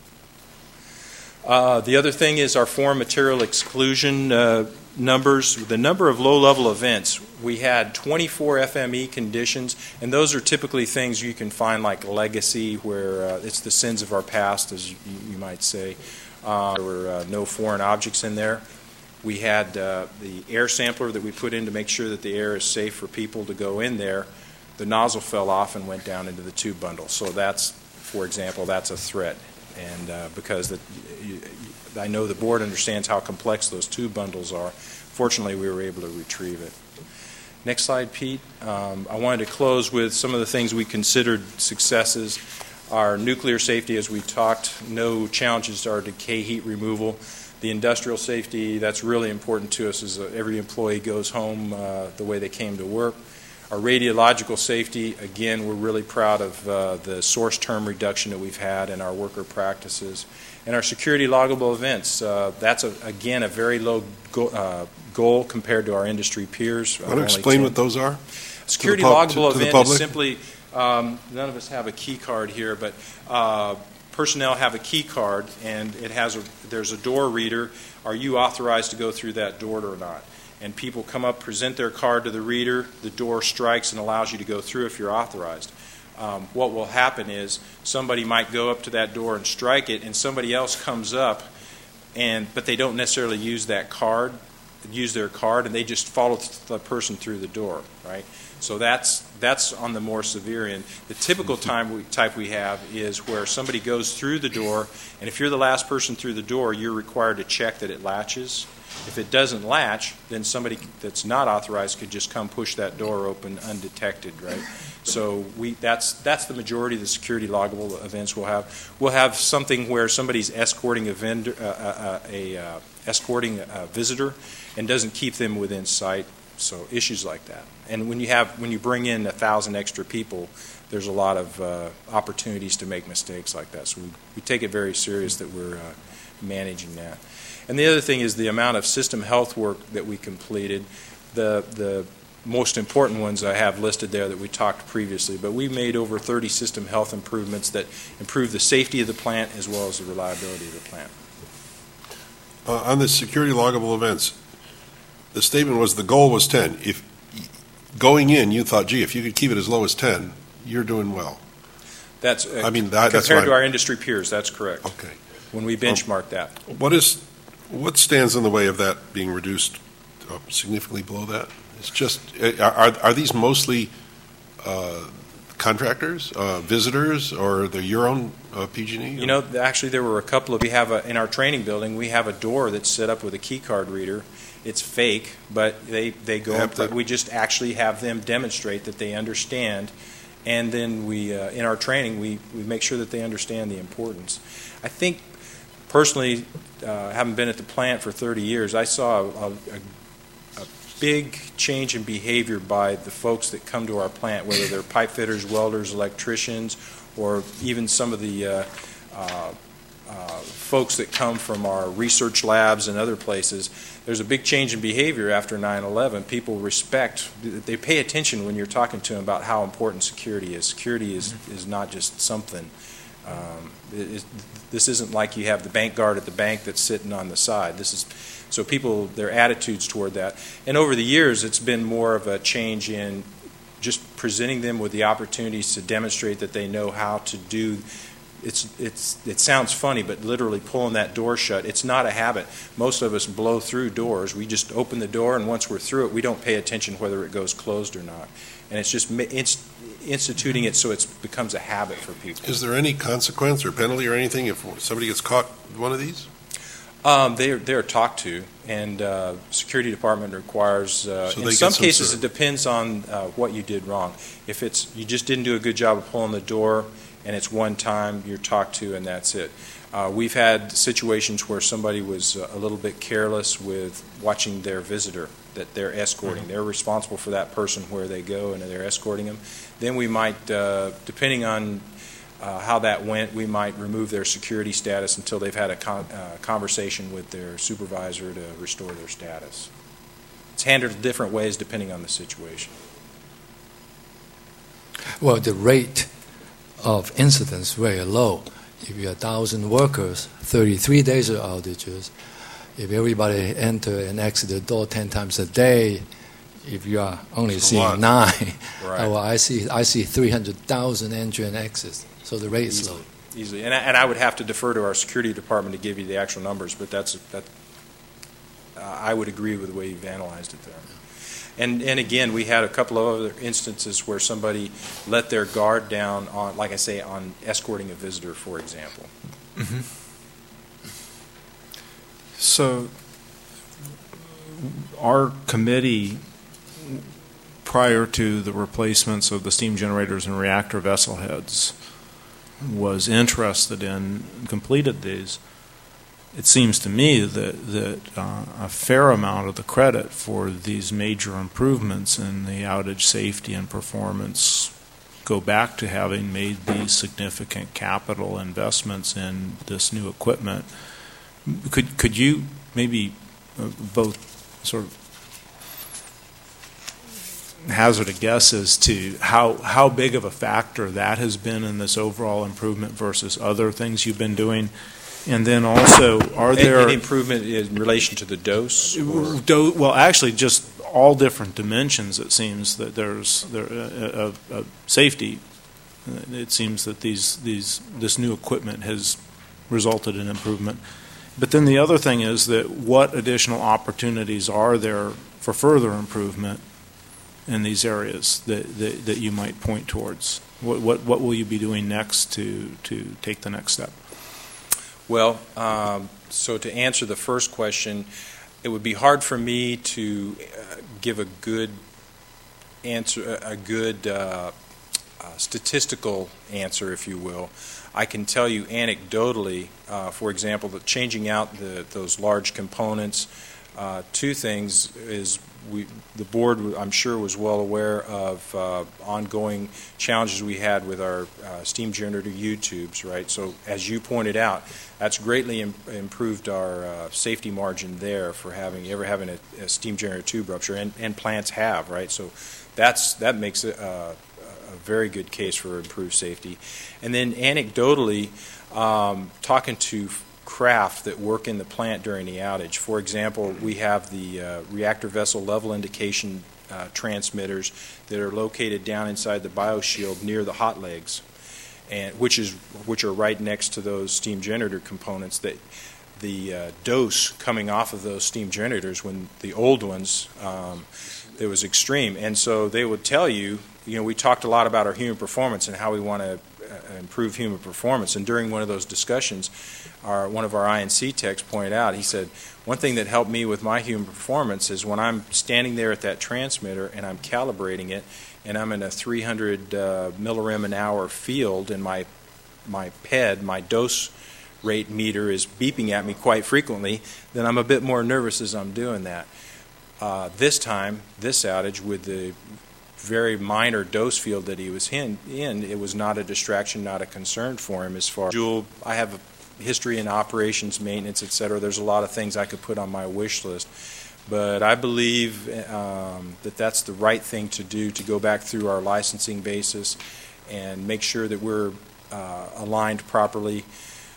Uh, the other thing is our foreign material exclusion uh, numbers. The number of low-level events, we had twenty-four F M E conditions, and those are typically things you can find like legacy, where uh, it's the sins of our past, as you, you might say. Uh, there were uh, no foreign objects in there. We had uh, the air sampler that we put in to make sure that the air is safe for people to go in there. The nozzle fell off and went down into the tube bundle. So that's, for example, that's a threat. And uh, because the, you, I know the board understands how complex those tube bundles are. Fortunately, we were able to retrieve it. Next slide, Pete. Um, I wanted to close with some of the things we considered successes. Our nuclear safety, as we talked, no challenges to our decay heat removal. The industrial safety, that's really important to us, is that every employee goes home uh, the way they came to work. Our radiological safety, again, we're really proud of uh, the source term reduction that we've had in our worker practices. And our security loggable events, uh, that's, a, again, a very low go, uh, goal compared to our industry peers. Want to explain ten. What those are? Security pub- loggable to, to event is simply, um, none of us have a key card here, but uh, personnel have a key card, and it has a, there's a door reader. Are you authorized to go through that door or not? And people come up, present their card to the reader, the door strikes and allows you to go through if you're authorized. Um, what will happen is somebody might go up to that door and strike it, and somebody else comes up, and but they don't necessarily use that card, use their card, and they just follow the person through the door, right? So that's that's on the more severe end. The typical time we, type we have is where somebody goes through the door, and if you're the last person through the door, you're required to check that it latches. If it doesn't latch, then somebody that's not authorized could just come push that door open undetected, right? So we that's that's the majority of the security loggable events we'll have. We'll have something where somebody's escorting a vendor, uh, uh, a uh, escorting a visitor, and doesn't keep them within sight. So issues like that. And when you have when you bring in a thousand extra people, there's a lot of uh, opportunities to make mistakes like that. So we, we take it very serious that we're uh, managing that. And the other thing is the amount of system health work that we completed. The the most important ones I have listed there that we talked previously, but we made over thirty system health improvements that improve the safety of the plant as well as the reliability of the plant. Uh, on the security loggable events, the statement was the goal was ten. If going in, you thought, gee, if you could keep it as low as ten, you're doing well. That's uh, I mean, that, compared that's to right. our industry peers, that's correct. Okay. When we benchmark that. What is what stands in the way of that being reduced uh, significantly below that? It's just are are these mostly uh, contractors, uh, visitors, or they're your own uh, P G and E? You know, actually, there were a couple of. We have a, in our training building. We have a door that's set up with a key card reader. It's fake, but they they go. Up, to, we just actually have them demonstrate that they understand, and then we uh, in our training we we make sure that they understand the importance. I think personally, uh, having been at the plant for thirty years, I saw a, a, a big change in behavior by the folks that come to our plant, whether they're pipe fitters, welders, electricians, or even some of the uh, uh, uh, folks that come from our research labs and other places. There's a big change in behavior after nine eleven. People respect, they pay attention when you're talking to them about how important security is. Security is, is not just something. Um, it is, this isn't like you have the bank guard at the bank that's sitting on the side. This is so people, their attitudes toward that. And over the years, it's been more of a change in just presenting them with the opportunities to demonstrate that they know how to do. It's it's it sounds funny, but literally pulling that door shut. It's not a habit. Most of us blow through doors. We just open the door, and once we're through it, we don't pay attention whether it goes closed or not. And it's just it's instituting it so it becomes a habit for people. Is there any consequence or penalty or anything if somebody gets caught with one of these? Um, they are, they are talked to, and uh, security department requires. Uh, so in some, some cases, sort. It depends on uh, what you did wrong. If it's you just didn't do a good job of pulling the door, and it's one time, you're talked to, and that's it. Uh, we've had situations where somebody was a little bit careless with watching their visitor that they're escorting. Mm-hmm. They're responsible for that person where they go, and they're escorting them. Then we might, uh, depending on uh, how that went, we might remove their security status until they've had a con- uh, conversation with their supervisor to restore their status. It's handled different ways depending on the situation. Well, the rate of incidents very low. If you have one thousand workers, thirty-three days of outages. If everybody enter and exit the door ten times a day, if you are only That's seeing nine, right. well, I see I see three hundred thousand entry and exits. So the rate is Easily. low. Easily, and I, and I would have to defer to our security department to give you the actual numbers, but that's that. Uh, I would agree with the way you've analyzed it there. And and again, we had a couple of other instances where somebody let their guard down on, like I say, on escorting a visitor, for example. Mm-hmm. So, our committee, prior to the replacements of the steam generators and reactor vessel heads, was interested in and completed these. It seems to me that that uh, a fair amount of the credit for these major improvements in the outage safety and performance go back to having made these significant capital investments in this new equipment. Could could you maybe uh, both sort of hazard a guess as to how how big of a factor that has been in this overall improvement versus other things you've been doing? And then also, are there any improvement in relation to the dose? Do, well, actually, just all different dimensions. It seems that there's there a, a, a safety. It seems that these these this new equipment has resulted in improvement. But then the other thing is that what additional opportunities are there for further improvement in these areas that that, that you might point towards? What, what what will you be doing next to to take the next step? Well, um, so to answer the first question, it would be hard for me to uh, give a good answer, a good uh, uh, statistical answer, if you will. I can tell you anecdotally, uh, for example, that changing out the, those large components, uh, two things is we, the board, I'm sure, was well aware of uh, ongoing challenges we had with our uh, steam generator U-tubes, right? So as you pointed out, that's greatly im- improved our uh, safety margin there for having ever having a, a steam generator tube rupture, and, and plants have, right? So that's that makes it uh, a very good case for improved safety. And then anecdotally, um, talking to craft that work in the plant during the outage. For example, we have the uh, reactor vessel level indication uh, transmitters that are located down inside the bioshield near the hot legs, and which is which are right next to those steam generator components. That the uh, dose coming off of those steam generators, when the old ones, um, it was extreme, and so they would tell you. You know, we talked a lot about our human performance and how we want to uh, improve human performance. And during one of those discussions, our, one of our I N C techs pointed out, he said, one thing that helped me with my human performance is when I'm standing there at that transmitter and I'm calibrating it, and I'm in a three hundred uh, millirem an hour field, and my my P E D, my dose rate meter, is beeping at me quite frequently, then I'm a bit more nervous as I'm doing that. Uh, this time, this outage, with the very minor dose field that he was in, in, it was not a distraction, not a concern for him as far as Jewel. I have a history in operations, maintenance, et cetera. There's a lot of things I could put on my wish list. But I believe um, that that's the right thing to do, to go back through our licensing basis and make sure that we're uh, aligned properly,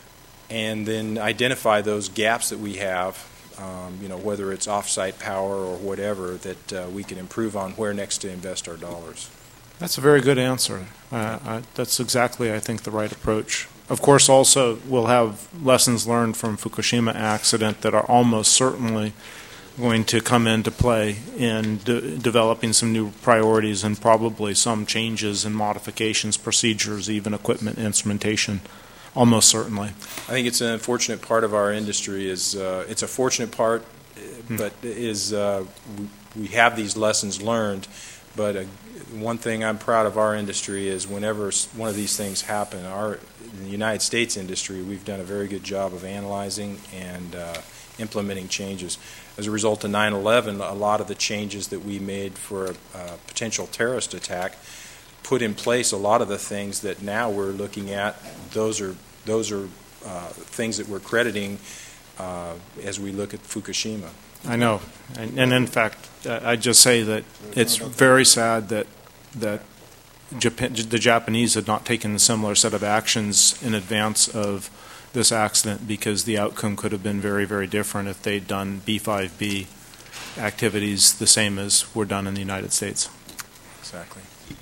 and then identify those gaps that we have. Um, you know, whether it's off-site power or whatever, that uh, we can improve on where next to invest our dollars. That's a very good answer. Uh, I, that's exactly, I think, the right approach. Of course, also, we'll have lessons learned from Fukushima accident that are almost certainly going to come into play in de- developing some new priorities and probably some changes and modifications, procedures, even equipment, instrumentation. Almost certainly. I think it's an unfortunate part of our industry. Is uh, it's a fortunate part, but is uh, we, we have these lessons learned. But uh, one thing I'm proud of our industry is whenever one of these things happen, our in the United States industry, we've done a very good job of analyzing and uh, implementing changes. As a result of nine eleven, a lot of the changes that we made for a, a potential terrorist attack put in place a lot of the things that now we're looking at. Those are those are uh, things that we're crediting uh, as we look at Fukushima. I know, and, and in fact, uh, I just say that it's very sad that that Japan, the Japanese had not taken a similar set of actions in advance of this accident, because the outcome could have been very, very different if they'd done B five B activities the same as were done in the United States. Exactly.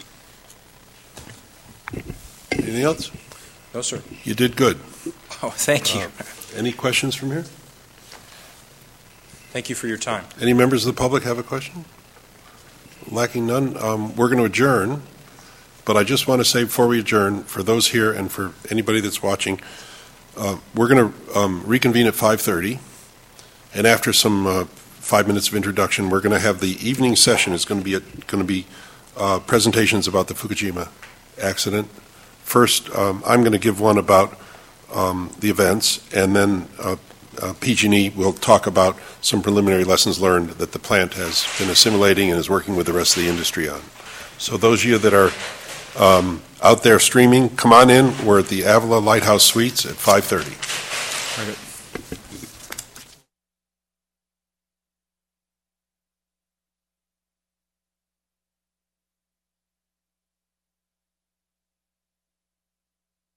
Anything else? No, sir. You did good. Oh, thank you. Uh, any questions from here? Thank you for your time. Any members of the public have a question? Lacking none, um, we're going to adjourn. But I just want to say before we adjourn, for those here and for anybody that's watching, uh, we're going to um, reconvene at five thirty. And after some uh, five minutes of introduction, we're going to have the evening session. It's going to be a, going to be uh, presentations about the Fukushima accident. First, um, I'm going to give one about um, the events, and then uh, uh, P G and E will talk about some preliminary lessons learned that the plant has been assimilating and is working with the rest of the industry on. So those of you that are um, out there streaming, come on in. We're at the Avila Lighthouse Suites at five thirty.